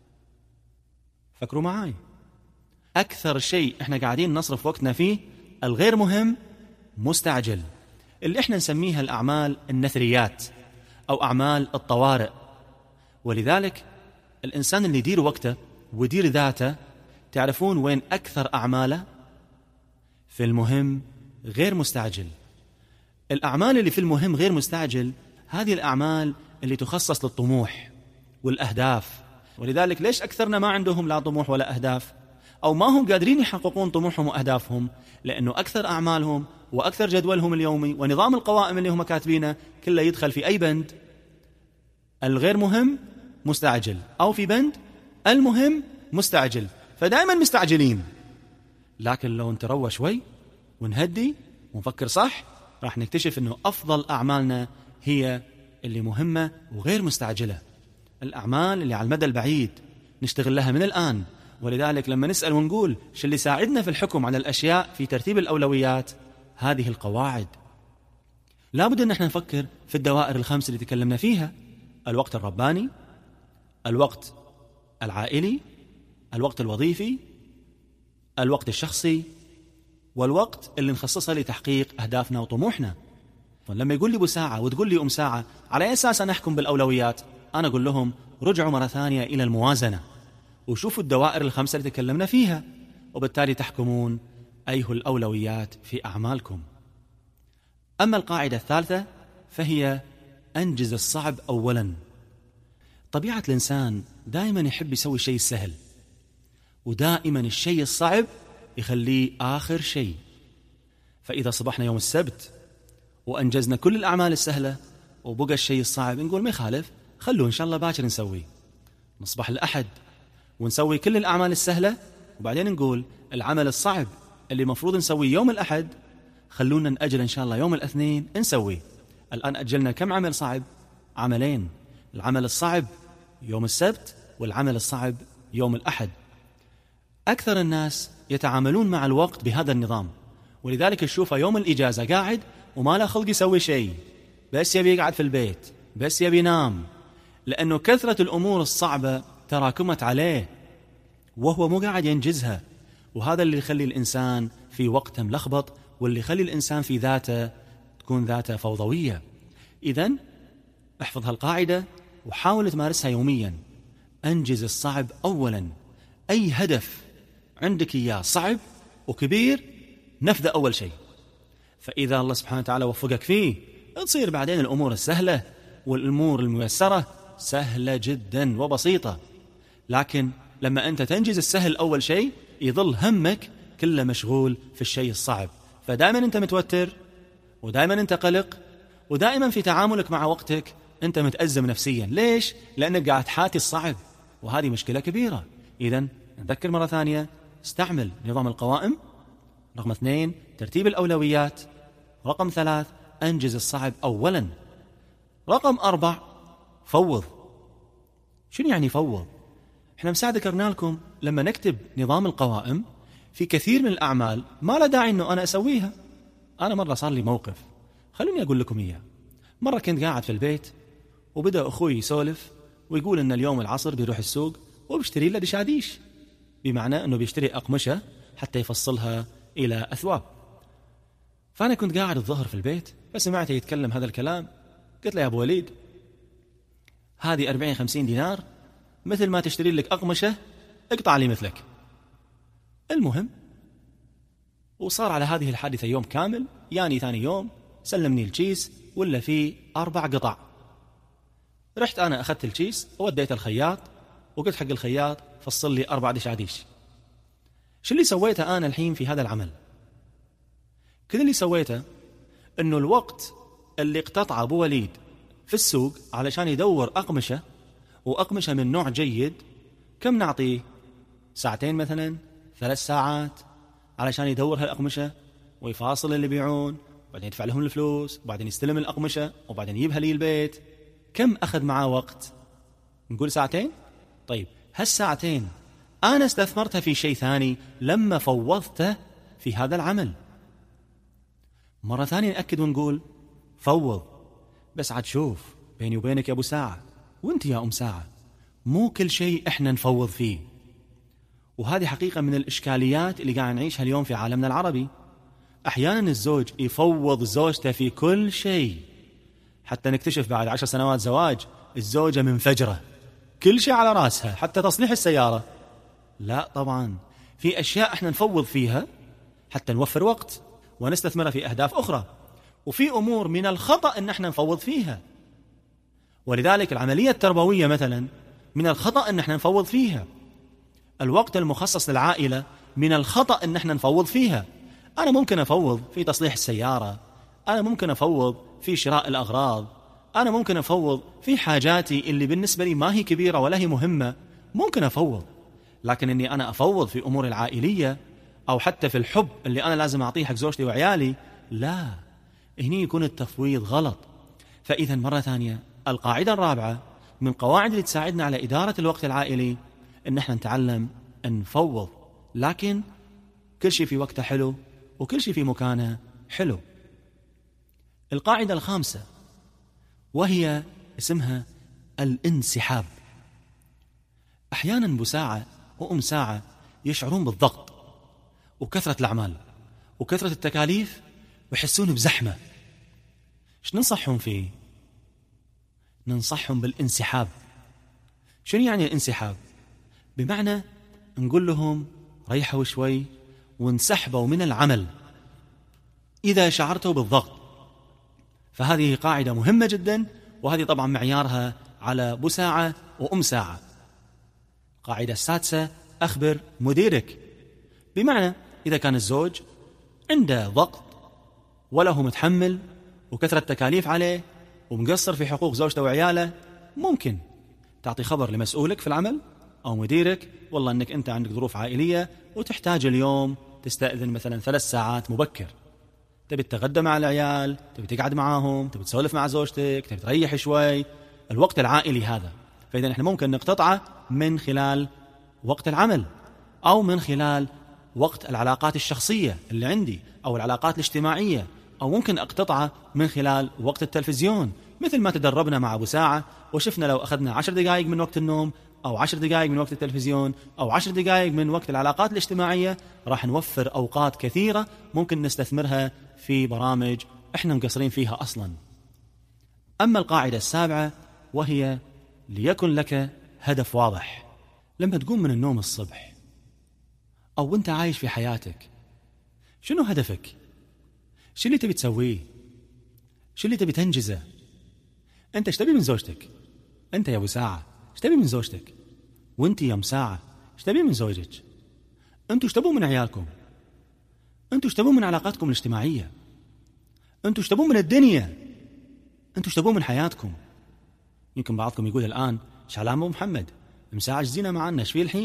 فكروا معاي. أكثر شيء إحنا قاعدين نصرف وقتنا فيه الغير مهم مستعجل، اللي إحنا نسميها الأعمال النثريات أو أعمال الطوارئ. ولذلك الإنسان اللي يدير وقته ويدير ذاته، تعرفون وين أكثر أعماله؟ في المهم غير مستعجل. الأعمال اللي في المهم غير مستعجل هذه الأعمال اللي تخصص للطموح والأهداف. ولذلك ليش أكثرنا ما عندهم لا طموح ولا أهداف، أو ما هم قادرين يحققون طموحهم وأهدافهم؟ لأنه أكثر أعمالهم وأكثر جدولهم اليومي ونظام القوائم اللي هم كاتبينه كله يدخل في أي بند؟ الغير مهم مستعجل، أو في بند المهم مستعجل، فدائما مستعجلين. لكن لو نتروى شوي ونهدي ونفكر صح، راح نكتشف أنه أفضل أعمالنا هي اللي مهمة وغير مستعجلة، الأعمال اللي على المدى البعيد نشتغل لها من الآن. ولذلك لما نسأل ونقول شو اللي ساعدنا في الحكم على الأشياء في ترتيب الأولويات، هذه القواعد. لابد أن احنا نفكر في الدوائر الخمس اللي تكلمنا فيها: الوقت الرباني، الوقت العائلي، الوقت الوظيفي، الوقت الشخصي، والوقت اللي نخصصه لتحقيق أهدافنا وطموحنا. فلما يقول لي أبو ساعة وتقول لي أم ساعة على أساس أنا أحكم بالأولويات، أنا أقول لهم رجعوا مرة ثانية إلى الموازنة وشوفوا الدوائر الخمسة اللي تكلمنا فيها، وبالتالي تحكمون أيه الأولويات في أعمالكم. أما القاعدة الثالثة فهي أنجز الصعب أولا. طبيعة الإنسان دائما يحب يسوي الشيء السهل، ودائما الشيء الصعب يخليه آخر شيء. فإذا صبحنا يوم السبت وأنجزنا كل الأعمال السهلة وبقى الشيء الصعب، نقول ما يخالف، خلوه إن شاء الله باكر نسويه. نصبح الأحد ونسوي كل الأعمال السهلة، وبعدين نقول العمل الصعب اللي مفروض نسويه يوم الأحد خلونا نأجل إن شاء الله يوم الاثنين نسويه. الآن أجلنا كم عمل صعب؟ عملين، العمل الصعب يوم السبت والعمل الصعب يوم الأحد. أكثر الناس يتعاملون مع الوقت بهذا النظام، ولذلك تشوفه يوم الإجازة قاعد وما له خلق يسوي شيء، بس يبي يقعد في البيت، بس يبي ينام، لأنه كثرة الأمور الصعبة تراكمت عليه وهو مو قاعد ينجزها. وهذا اللي يخلي الإنسان في وقته ملخبط، واللي يخلي الإنسان في ذاته تكون ذاته فوضوية. إذن احفظ هالقاعدة وحاول تمارسها يوميا. أنجز الصعب أولا. أي هدف عندك إياه صعب وكبير نفذه أول شيء، فإذا الله سبحانه وتعالى وفقك فيه تصير بعدين الأمور السهلة والأمور الميسرة سهلة جدا وبسيطة. لكن لما أنت تنجز السهل أول شيء يظل همك كله مشغول في الشيء الصعب، فدائما أنت متوتر، ودائما أنت قلق، ودائما في تعاملك مع وقتك أنت متأزم نفسيا. ليش؟ لأنك قاعد حاتي الصعب، وهذه مشكلة كبيرة. إذن نذكر مرة ثانية، استعمل نظام القوائم. رقم اثنين، ترتيب الأولويات. رقم ثلاث، أنجز الصعب أولا. رقم أربع، فوض. شنو يعني فوض؟ احنا مساعة ذكرنا لكم لما نكتب نظام القوائم في كثير من الأعمال ما لا داعي أنه أنا أسويها. أنا مرة صار لي موقف، خلوني أقول لكم إياه. مرة كنت قاعد في البيت وبدأ أخوي يسولف ويقول أن اليوم العصر بيروح السوق وبيشتري له دشاديش، بمعنى أنه بيشتري أقمشة حتى يفصلها إلى أثواب. فأنا كنت قاعد الظهر في البيت فسمعته يتكلم هذا الكلام. قلت له يا أبو وليد، هذه أربعين خمسين دينار، مثل ما تشتري لك أقمشة اقطع لي مثلك. المهم، وصار على هذه الحادثة يوم كامل. يعني ثاني يوم سلمني الكيس ولا فيه أربع قطع. رحت أنا أخذت الكيس ووديت الخياط وقلت حق الخياط فصل لي أربع دشاديش. شو اللي سويته أنا الحين في هذا العمل؟ كل اللي سويته أنه الوقت اللي اقتطع أبو وليد في السوق علشان يدور أقمشة وأقمشة من نوع جيد، كم نعطيه؟ ساعتين مثلا، ثلاث ساعات علشان يدور هالأقمشة ويفاصل اللي بيعون، وبعدين يدفع لهم الفلوس، وبعدين يستلم الأقمشة، وبعدين يجيبها لي البيت. كم أخذ معاه وقت؟ نقول ساعتين. طيب هالساعتين أنا استثمرتها في شيء ثاني لما فوضته في هذا العمل. مرة ثانية نأكد ونقول فوض. بس عاد شوف، بيني وبينك يا أبو ساعة وانت يا أم ساعة، مو كل شيء إحنا نفوض فيه. وهذه حقيقة من الإشكاليات اللي قاعد نعيشها اليوم في عالمنا العربي. أحيانا الزوج يفوض زوجته في كل شيء، حتى نكتشف بعد عشر سنوات زواج الزوجة منفجرة، كل شيء على راسها، حتى تصليح السيارة. لا طبعا، في أشياء احنا نفوض فيها حتى نوفر وقت ونستثمرها في أهداف أخرى، وفي أمور من الخطأ أن احنا نفوض فيها. ولذلك العملية التربوية مثلا من الخطأ أن احنا نفوض فيها. الوقت المخصص للعائلة من الخطأ أن احنا نفوض فيها. أنا ممكن أفوض في تصليح السيارة، أنا ممكن أفوض في شراء الأغراض، أنا ممكن أفوض في حاجاتي اللي بالنسبة لي ما هي كبيرة ولا هي مهمة، ممكن أفوض. لكن أني أنا أفوض في أمور العائلية أو حتى في الحب اللي أنا لازم أعطيه حق زوجتي وعيالي، لا، هنا يكون التفويض غلط. فإذا مرة ثانية، القاعدة الرابعة من قواعد اللي تساعدنا على إدارة الوقت العائلي إن احنا نتعلم أن نفوض، لكن كل شيء في وقته حلو وكل شيء في مكانه حلو. القاعدة الخامسة وهي اسمها الانسحاب. أحيانا أبو ساعة وأم ساعة يشعرون بالضغط وكثرة الأعمال وكثرة التكاليف ويحسون بزحمة. ايش ننصحهم فيه؟ ننصحهم بالانسحاب. شنو يعني الانسحاب؟ بمعنى نقول لهم ريحوا شوي وانسحبوا من العمل إذا شعرتوا بالضغط. فهذه قاعدة مهمة جدا، وهذه طبعا معيارها على أبو ساعة وأم ساعة. قاعدة السادسة، أخبر مديرك. بمعنى إذا كان الزوج عنده ضغط وله متحمل وكثرة تكاليف عليه ومقصر في حقوق زوجته وعياله، ممكن تعطي خبر لمسؤولك في العمل أو مديرك، والله أنك أنت عندك ظروف عائلية وتحتاج اليوم تستأذن مثلا ثلاث ساعات مبكر، تبي تتغدى مع العيال، تبي تقعد معاهم، تبي تسولف مع زوجتك، تبي تريح شوي، الوقت العائلي هذا. فإذا نحن ممكن نقتطعه من خلال وقت العمل أو من خلال وقت العلاقات الشخصية اللي عندي أو العلاقات الاجتماعية، أو ممكن أقتطعه من خلال وقت التلفزيون، مثل ما تدربنا مع أبو ساعة وشفنا لو أخذنا عشر دقائق من وقت النوم أو عشر دقائق من وقت التلفزيون أو عشر دقائق من وقت العلاقات الاجتماعية، راح نوفر أوقات كثيرة ممكن نستثمرها في برامج إحنا مقصرين فيها أصلا. أما القاعدة السابعة وهي ليكن لك هدف واضح. لما تقوم من النوم الصبح أو وانت عايش في حياتك، شنو هدفك؟ شو اللي تبي تسويه؟ شو اللي تبي تنجزه؟ أنت ايش تبي من زوجتك؟ أنت يا أبو ساعة ايش تبي من زوجتك؟ وانت يا أم ساعة ايش تبي من زوجك؟ أنتوا ايش تبون من عيالكم؟ أنتوا ايش تبون من علاقاتكم الاجتماعية؟ أنتوا ايش تبون من الدنيا؟ أنتوا ايش تبون من حياتكم؟ يمكن بعضكم يقول الآن شعلان أبو محمد مساعة جزينا معنا، ايش فيه الحين؟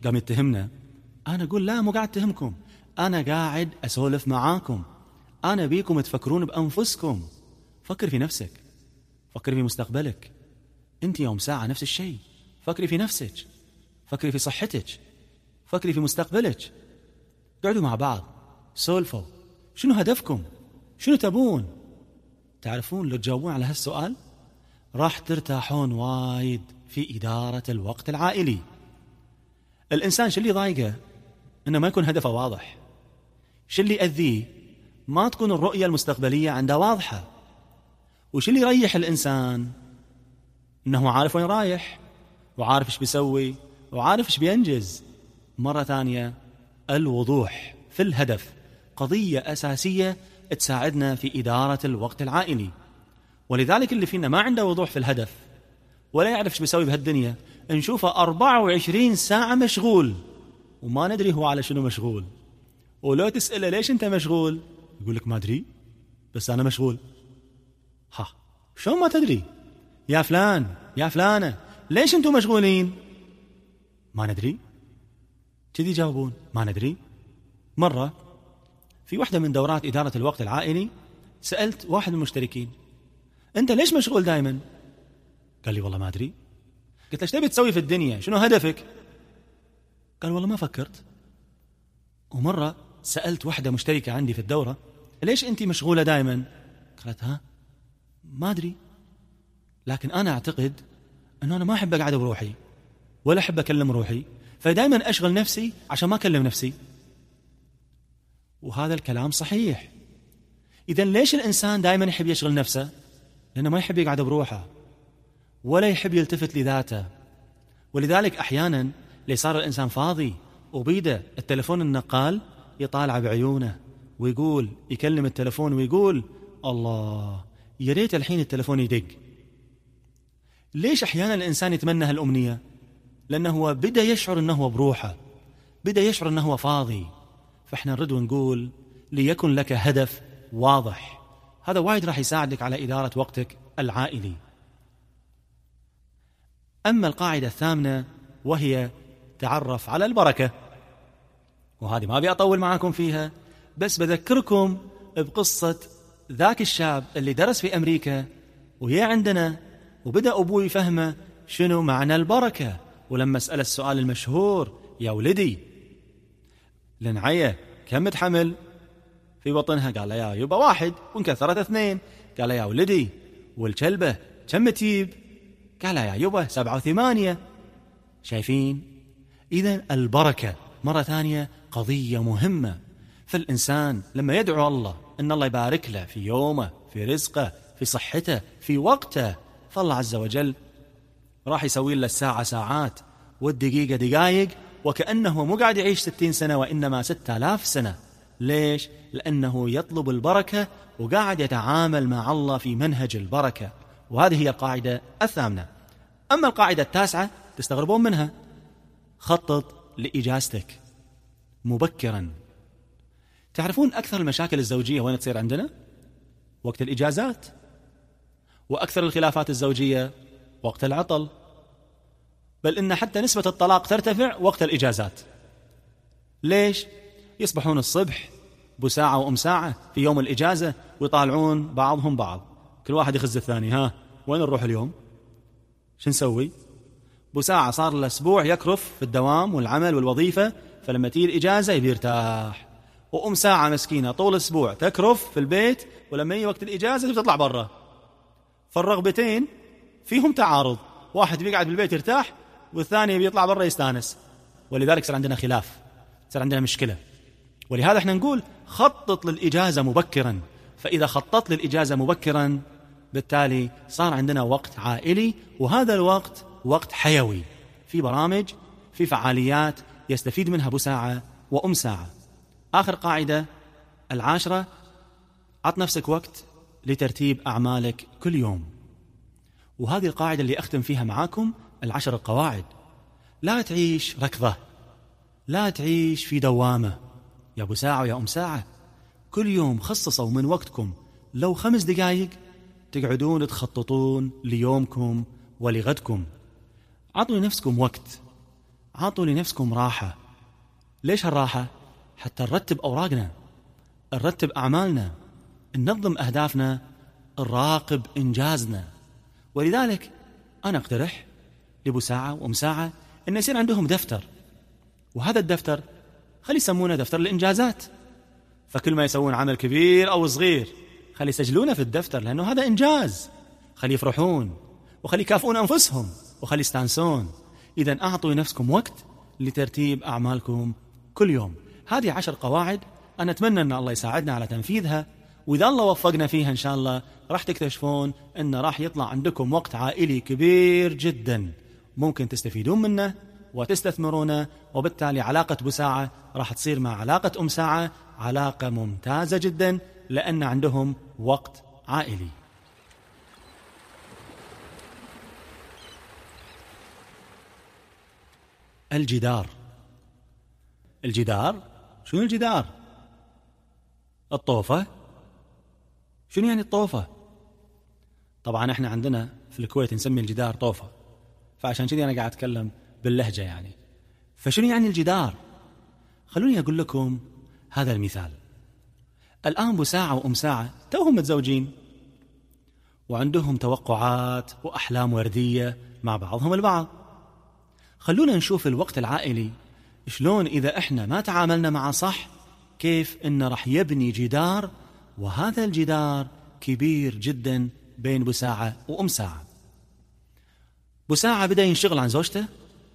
قام يتهمنا، أنا أقول لا، مو قاعد أتهمكم، أنا قاعد أسولف معاكم، أنا بيكم تفكرون بأنفسكم. فكر في نفسك، فكر في مستقبلك. أنت يوم ساعة نفس الشيء، فكري في نفسك، فكري في صحتك، فكري في مستقبلك. قعدوا مع بعض، سولفوا، شنو هدفكم؟ شنو تبون؟ تعرفون لو تجاوبون على هالسؤال راح ترتاحون وايد في إدارة الوقت العائلي. الإنسان شو اللي ضايقه؟ إنه ما يكون هدفه واضح. شو اللي يأذيه؟ ما تكون الرؤية المستقبلية عنده واضحة. وش اللي يريح الإنسان؟ إنه عارف وين رايح، وعارف إيش بيسوي، وعارف إيش بينجز. مرة ثانية، الوضوح في الهدف قضية أساسية تساعدنا في إدارة الوقت العائلي. ولذلك اللي فينا ما عنده وضوح في الهدف ولا يعرف إيش بيسوي بهالدنيا، نشوفه أربعة وعشرين ساعة مشغول وما ندري هو على شنو مشغول. ولو تسأله ليش أنت مشغول، يقول لك ما أدري، بس أنا مشغول. ها، شو ما تدري يا فلان يا فلانة، ليش أنتم مشغولين؟ ما ندري. كذي يجاوبون، ما ندري. مرة في واحدة من دورات إدارة الوقت العائلي سألت واحد من المشتركين، أنت ليش مشغول دائما؟ قال لي والله ما أدري. قلت له ايش تبي تسوي في الدنيا؟ شنو هدفك؟ قال والله ما فكرت. ومرة سألت واحدة مشتركة عندي في الدورة، ليش أنت مشغولة دائما؟ قالت ها ما أدري، لكن أنا أعتقد أنه أنا ما أحب أقعد بروحي ولا أحب أكلم روحي، فدائما أشغل نفسي عشان ما أكلم نفسي. وهذا الكلام صحيح. إذن ليش الإنسان دائما يحب يشغل نفسه؟ لأنه ما يحب يقعد بروحه ولا يحب يلتفت لذاته. ولذلك أحيانا لي صار الإنسان فاضي وبيده التلفون النقال يطالع بعيونه ويقول، يكلم التلفون ويقول الله يا ريت الحين التلفون يدق. ليش أحيانا الإنسان يتمنى هالأمنية؟ لأنه هو بدأ يشعر أنه هو بروحه، بدأ يشعر أنه هو فاضي. فإحنا نرد ونقول ليكن لك هدف واضح، هذا وايد راح يساعدك على إدارة وقتك العائلي. أما القاعدة الثامنة وهي تعرف على البركة، وهذه ما أبي أطول معاكم فيها، بس بذكركم بقصة ذاك الشاب اللي درس في أمريكا ويا عندنا وبدأ أبوي فهمه شنو معنى البركة. ولما سأل السؤال المشهور، يا ولدي لنعية كم تحمل في بطنها؟ قال له يا يبا واحد، وانكثرت اثنين. قال له يا ولدي والكلبة كم تجيب؟ قال له يا يبا سبعة وثمانية. شايفين؟ إذن البركة مرة ثانية قضية مهمة. فالإنسان لما يدعو الله أن الله يبارك له في يومه، في رزقه، في صحته، في وقته، فالله عز وجل راح يسوي له الساعة ساعات والدقيقة دقائق، وكأنه مو قاعد يعيش ستين سنة وإنما ستة آلاف سنة. ليش؟ لأنه يطلب البركة وقاعد يتعامل مع الله في منهج البركة. وهذه هي القاعدة الثامنة. أما القاعدة التاسعة تستغربون منها، خطط لإجازتك مبكرا. تعرفون أكثر المشاكل الزوجية وين تصير عندنا؟ وقت الإجازات. وأكثر الخلافات الزوجية وقت العطل، بل إن حتى نسبة الطلاق ترتفع وقت الإجازات. ليش؟ يصبحون الصبح بساعة وأم ساعة في يوم الإجازة ويطالعون بعضهم بعض، كل واحد يخز الثاني، ها وين نروح اليوم؟ شو نسوي؟ بساعة صار الأسبوع يكرف في الدوام والعمل والوظيفة، فلما تيجي الإجازة يبي يرتاح. وأم ساعة مسكينة طول الأسبوع تكرف في البيت، ولما يجي وقت الإجازة تطلع برا. فالرغبتين فيهم تعارض، واحد بيقعد بالبيت يرتاح والثاني بيطلع برا يستانس. ولذلك صار عندنا خلاف، صار عندنا مشكلة. ولهذا احنا نقول خطط للإجازة مبكرا. فإذا خططت للإجازة مبكرا بالتالي صار عندنا وقت عائلي، وهذا الوقت وقت حيوي، في برامج، في فعاليات يستفيد منها أبو ساعة وأم ساعة. آخر قاعدة العاشرة، عط نفسك وقت لترتيب أعمالك كل يوم. وهذه القاعدة اللي أختم فيها معاكم العشر القواعد. لا تعيش ركضة، لا تعيش في دوامة يا أبو ساعة ويا أم ساعة. كل يوم خصصوا من وقتكم لو خمس دقائق تقعدون تخططون ليومكم ولغدكم. عطوا نفسكم وقت، عاطوا لنفسكم راحة. ليش هالراحة؟ حتى نرتب أوراقنا، نرتب أعمالنا، ننظم أهدافنا، نراقب إنجازنا. ولذلك أنا أقترح لأبو ساعة وأم ساعة أن يصير عندهم دفتر، وهذا الدفتر خلي يسمونه دفتر الإنجازات. فكل ما يسوون عمل كبير أو صغير خلي يسجلونه في الدفتر، لأنه هذا إنجاز. خلي يفرحون وخلي يكافئون أنفسهم وخلي يستانسون. إذن أعطوا نفسكم وقت لترتيب أعمالكم كل يوم. هذه عشر قواعد أنا أتمنى أن الله يساعدنا على تنفيذها، وإذا الله وفقنا فيها إن شاء الله راح تكتشفون أن راح يطلع عندكم وقت عائلي كبير جدا ممكن تستفيدون منه وتستثمرونه، وبالتالي علاقة أبو ساعة راح تصير مع علاقة أم ساعة علاقة ممتازة جدا، لأن عندهم وقت عائلي. الجدار. الجدار شنو الجدار؟ الطوفة. شنو يعني الطوفة؟ طبعا احنا عندنا في الكويت نسمي الجدار طوفة، فعشان كذي انا قاعد اتكلم باللهجة يعني. فشنو يعني الجدار؟ خلوني اقول لكم هذا المثال. الآن أبو ساعة وأم ساعة توهم متزوجين وعندهم توقعات وأحلام وردية مع بعضهم البعض. خلونا نشوف الوقت العائلي شلون إذا إحنا ما تعاملنا معه صح كيف إنه رح يبني جدار، وهذا الجدار كبير جدا بين أبو ساعة وأم ساعة. أبو ساعة بدأ ينشغل عن زوجته،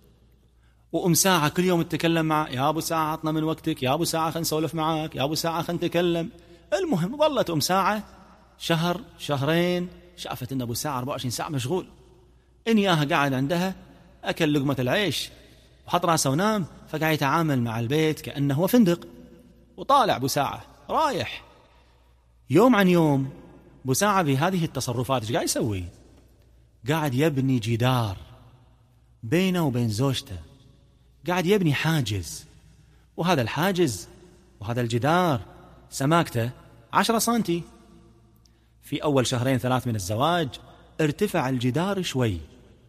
وأم ساعة كل يوم تتكلم معه، يا أبو ساعة عطنا من وقتك، يا أبو ساعة خلنا نسولف معاك، يا أبو ساعة خلنا نتكلم. المهم ظلت أم ساعة شهر شهرين، شافت إن أبو ساعة أربعة وعشرين ساعة مشغول، إن ياها قاعد عندها أكل لقمة العيش وحط راسه ونام، فقاعد يتعامل مع البيت كأنه هو فندق. وطالع أبو ساعة رايح يوم عن يوم. أبو ساعة بهذه التصرفات ايش قاعد يسوي؟ قاعد يبني جدار بينه وبين زوجته، قاعد يبني حاجز، وهذا الحاجز وهذا الجدار سماكته عشرة سنتي. في أول شهرين ثلاث من الزواج ارتفع الجدار شوي.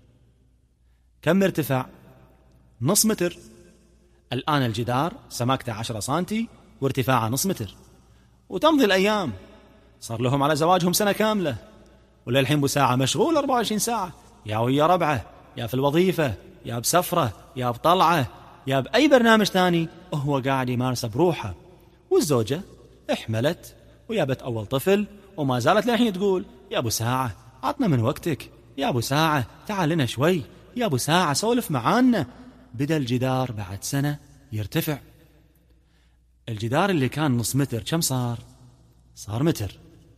كم ارتفع؟ نص متر. الآن الجدار سماكته عشرة سنتي وارتفاعه نص متر. وتمضي الأيام، صار لهم على زواجهم سنة كاملة، وللحين أبو ساعة مشغول أربعة وعشرين ساعة، يا ويا ربعه، يا في الوظيفة، يا بسفرة، يا بطلعة، يا بأي برنامج ثاني وهو قاعد يمارسه بروحه. والزوجة احملت ويابت أول طفل، وما زالت للحين تقول يا أبو ساعة عطنا من وقتك، يا أبو ساعة تعال لنا شوي، يا أبو ساعة سولف معانا. بدأ الجدار بعد سنة يرتفع. الجدار اللي كان نص متر كم صار؟ صار متر.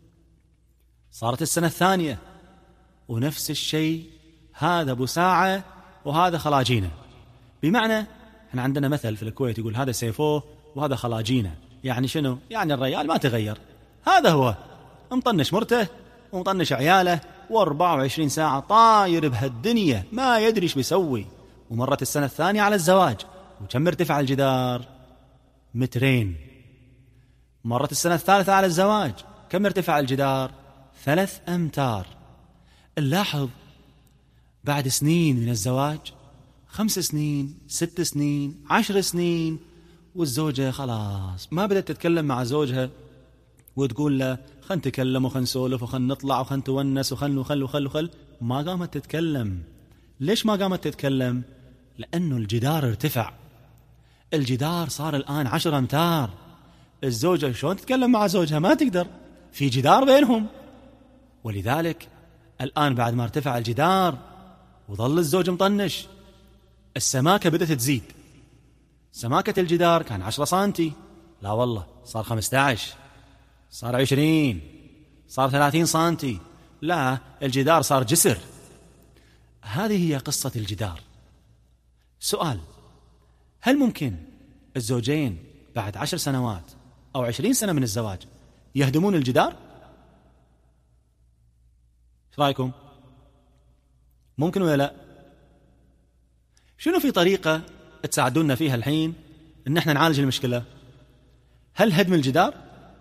صارت السنة الثانية ونفس الشيء. هذا أبو ساعة وهذا خلاجينه. بمعنى احنا عندنا مثل في الكويت يقول هذا سيفوه وهذا خلاجينه. يعني شنو؟ يعني الرجال ما تغير، هذا هو مطنش مرته ومطنش عياله، واربعة وعشرين ساعة طاير بهالدنيا ما يدري ايش بيسوي. ومرت السنة الثانية على الزواج، وكم ارتفع الجدار؟ مترين. مرت السنة الثالثة على الزواج، كم ارتفع الجدار؟ ثلاث أمتار. نلاحظ بعد سنين من الزواج، خمس سنين، ست سنين، عشر سنين، والزوجة خلاص ما بدأت تتكلم مع زوجها وتقول له خل نتكلم وخل نسولف وخل نطلع وخل نتونس وخل وخل وخل وخل. ما قامت تتكلم. ليش ما قامت تتكلم؟ لأنه الجدار ارتفع. الجدار صار الآن عشر أمتار. الزوجة شلون تتكلم مع زوجها؟ ما تقدر، في جدار بينهم. ولذلك الآن بعد ما ارتفع الجدار وظل الزوج مطنش، السماكة بدأت تزيد. سماكة الجدار كان عشرة سنتي، لا والله صار خمسة عشر، صار عشرين، صار ثلاثين سنتي، لا الجدار صار جسر. هذه هي قصة الجدار. سؤال: هل ممكن الزوجين بعد عشر سنوات أو عشرين سنة من الزواج يهدمون الجدار؟ ايش رأيكم؟ ممكن ولا لا؟ شنو في طريقة تساعدونا فيها الحين ان احنا نعالج المشكلة؟ هل هدم الجدار؟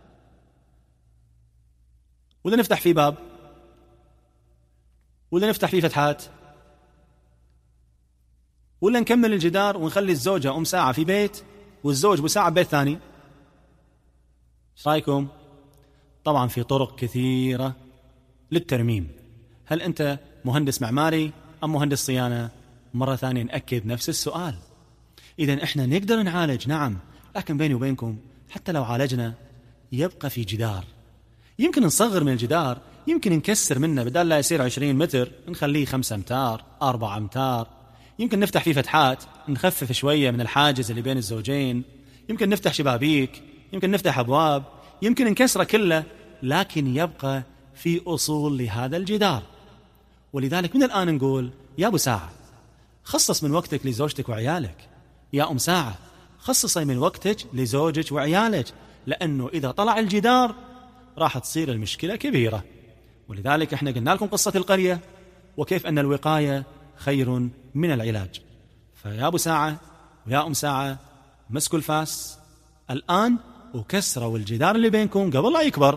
ولا نفتح فيه باب؟ ولا نفتح فيه فتحات؟ ولا نكمل الجدار ونخلي الزوجة أم ساعة في بيت والزوج بساعة ببيت ثاني؟ ايش رايكم؟ طبعا في طرق كثيرة للترميم. هل أنت مهندس معماري أم مهندس صيانة؟ مرة ثانية نأكد نفس السؤال. إذن إحنا نقدر نعالج، نعم، لكن بيني وبينكم حتى لو عالجنا يبقى في جدار. يمكن نصغر من الجدار، يمكن نكسر منه، بدل لا يصير عشرين متر نخليه خمسة أمتار، أربعة أمتار. يمكن نفتح فيه فتحات نخفف شوية من الحاجز اللي بين الزوجين. يمكن نفتح شبابيك، يمكن نفتح أبواب، يمكن نكسره كله، لكن يبقى في أصول لهذا الجدار. ولذلك من الآن نقول يا أبو ساعة خصص من وقتك لزوجتك وعيالك، يا أم ساعة خصصي من وقتك لزوجك وعيالك، لأنه إذا طلع الجدار راح تصير المشكلة كبيرة. ولذلك احنا قلنا لكم قصة القرية وكيف أن الوقاية خير من العلاج. فيا أبو ساعة ويا أم ساعة مسكوا الفاس الآن وكسروا الجدار اللي بينكم قبل لا يكبر،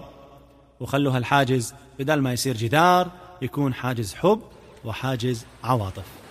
وخلوا هالحاجز بدل ما يصير جدار يكون حاجز حب وحاجز عواطف.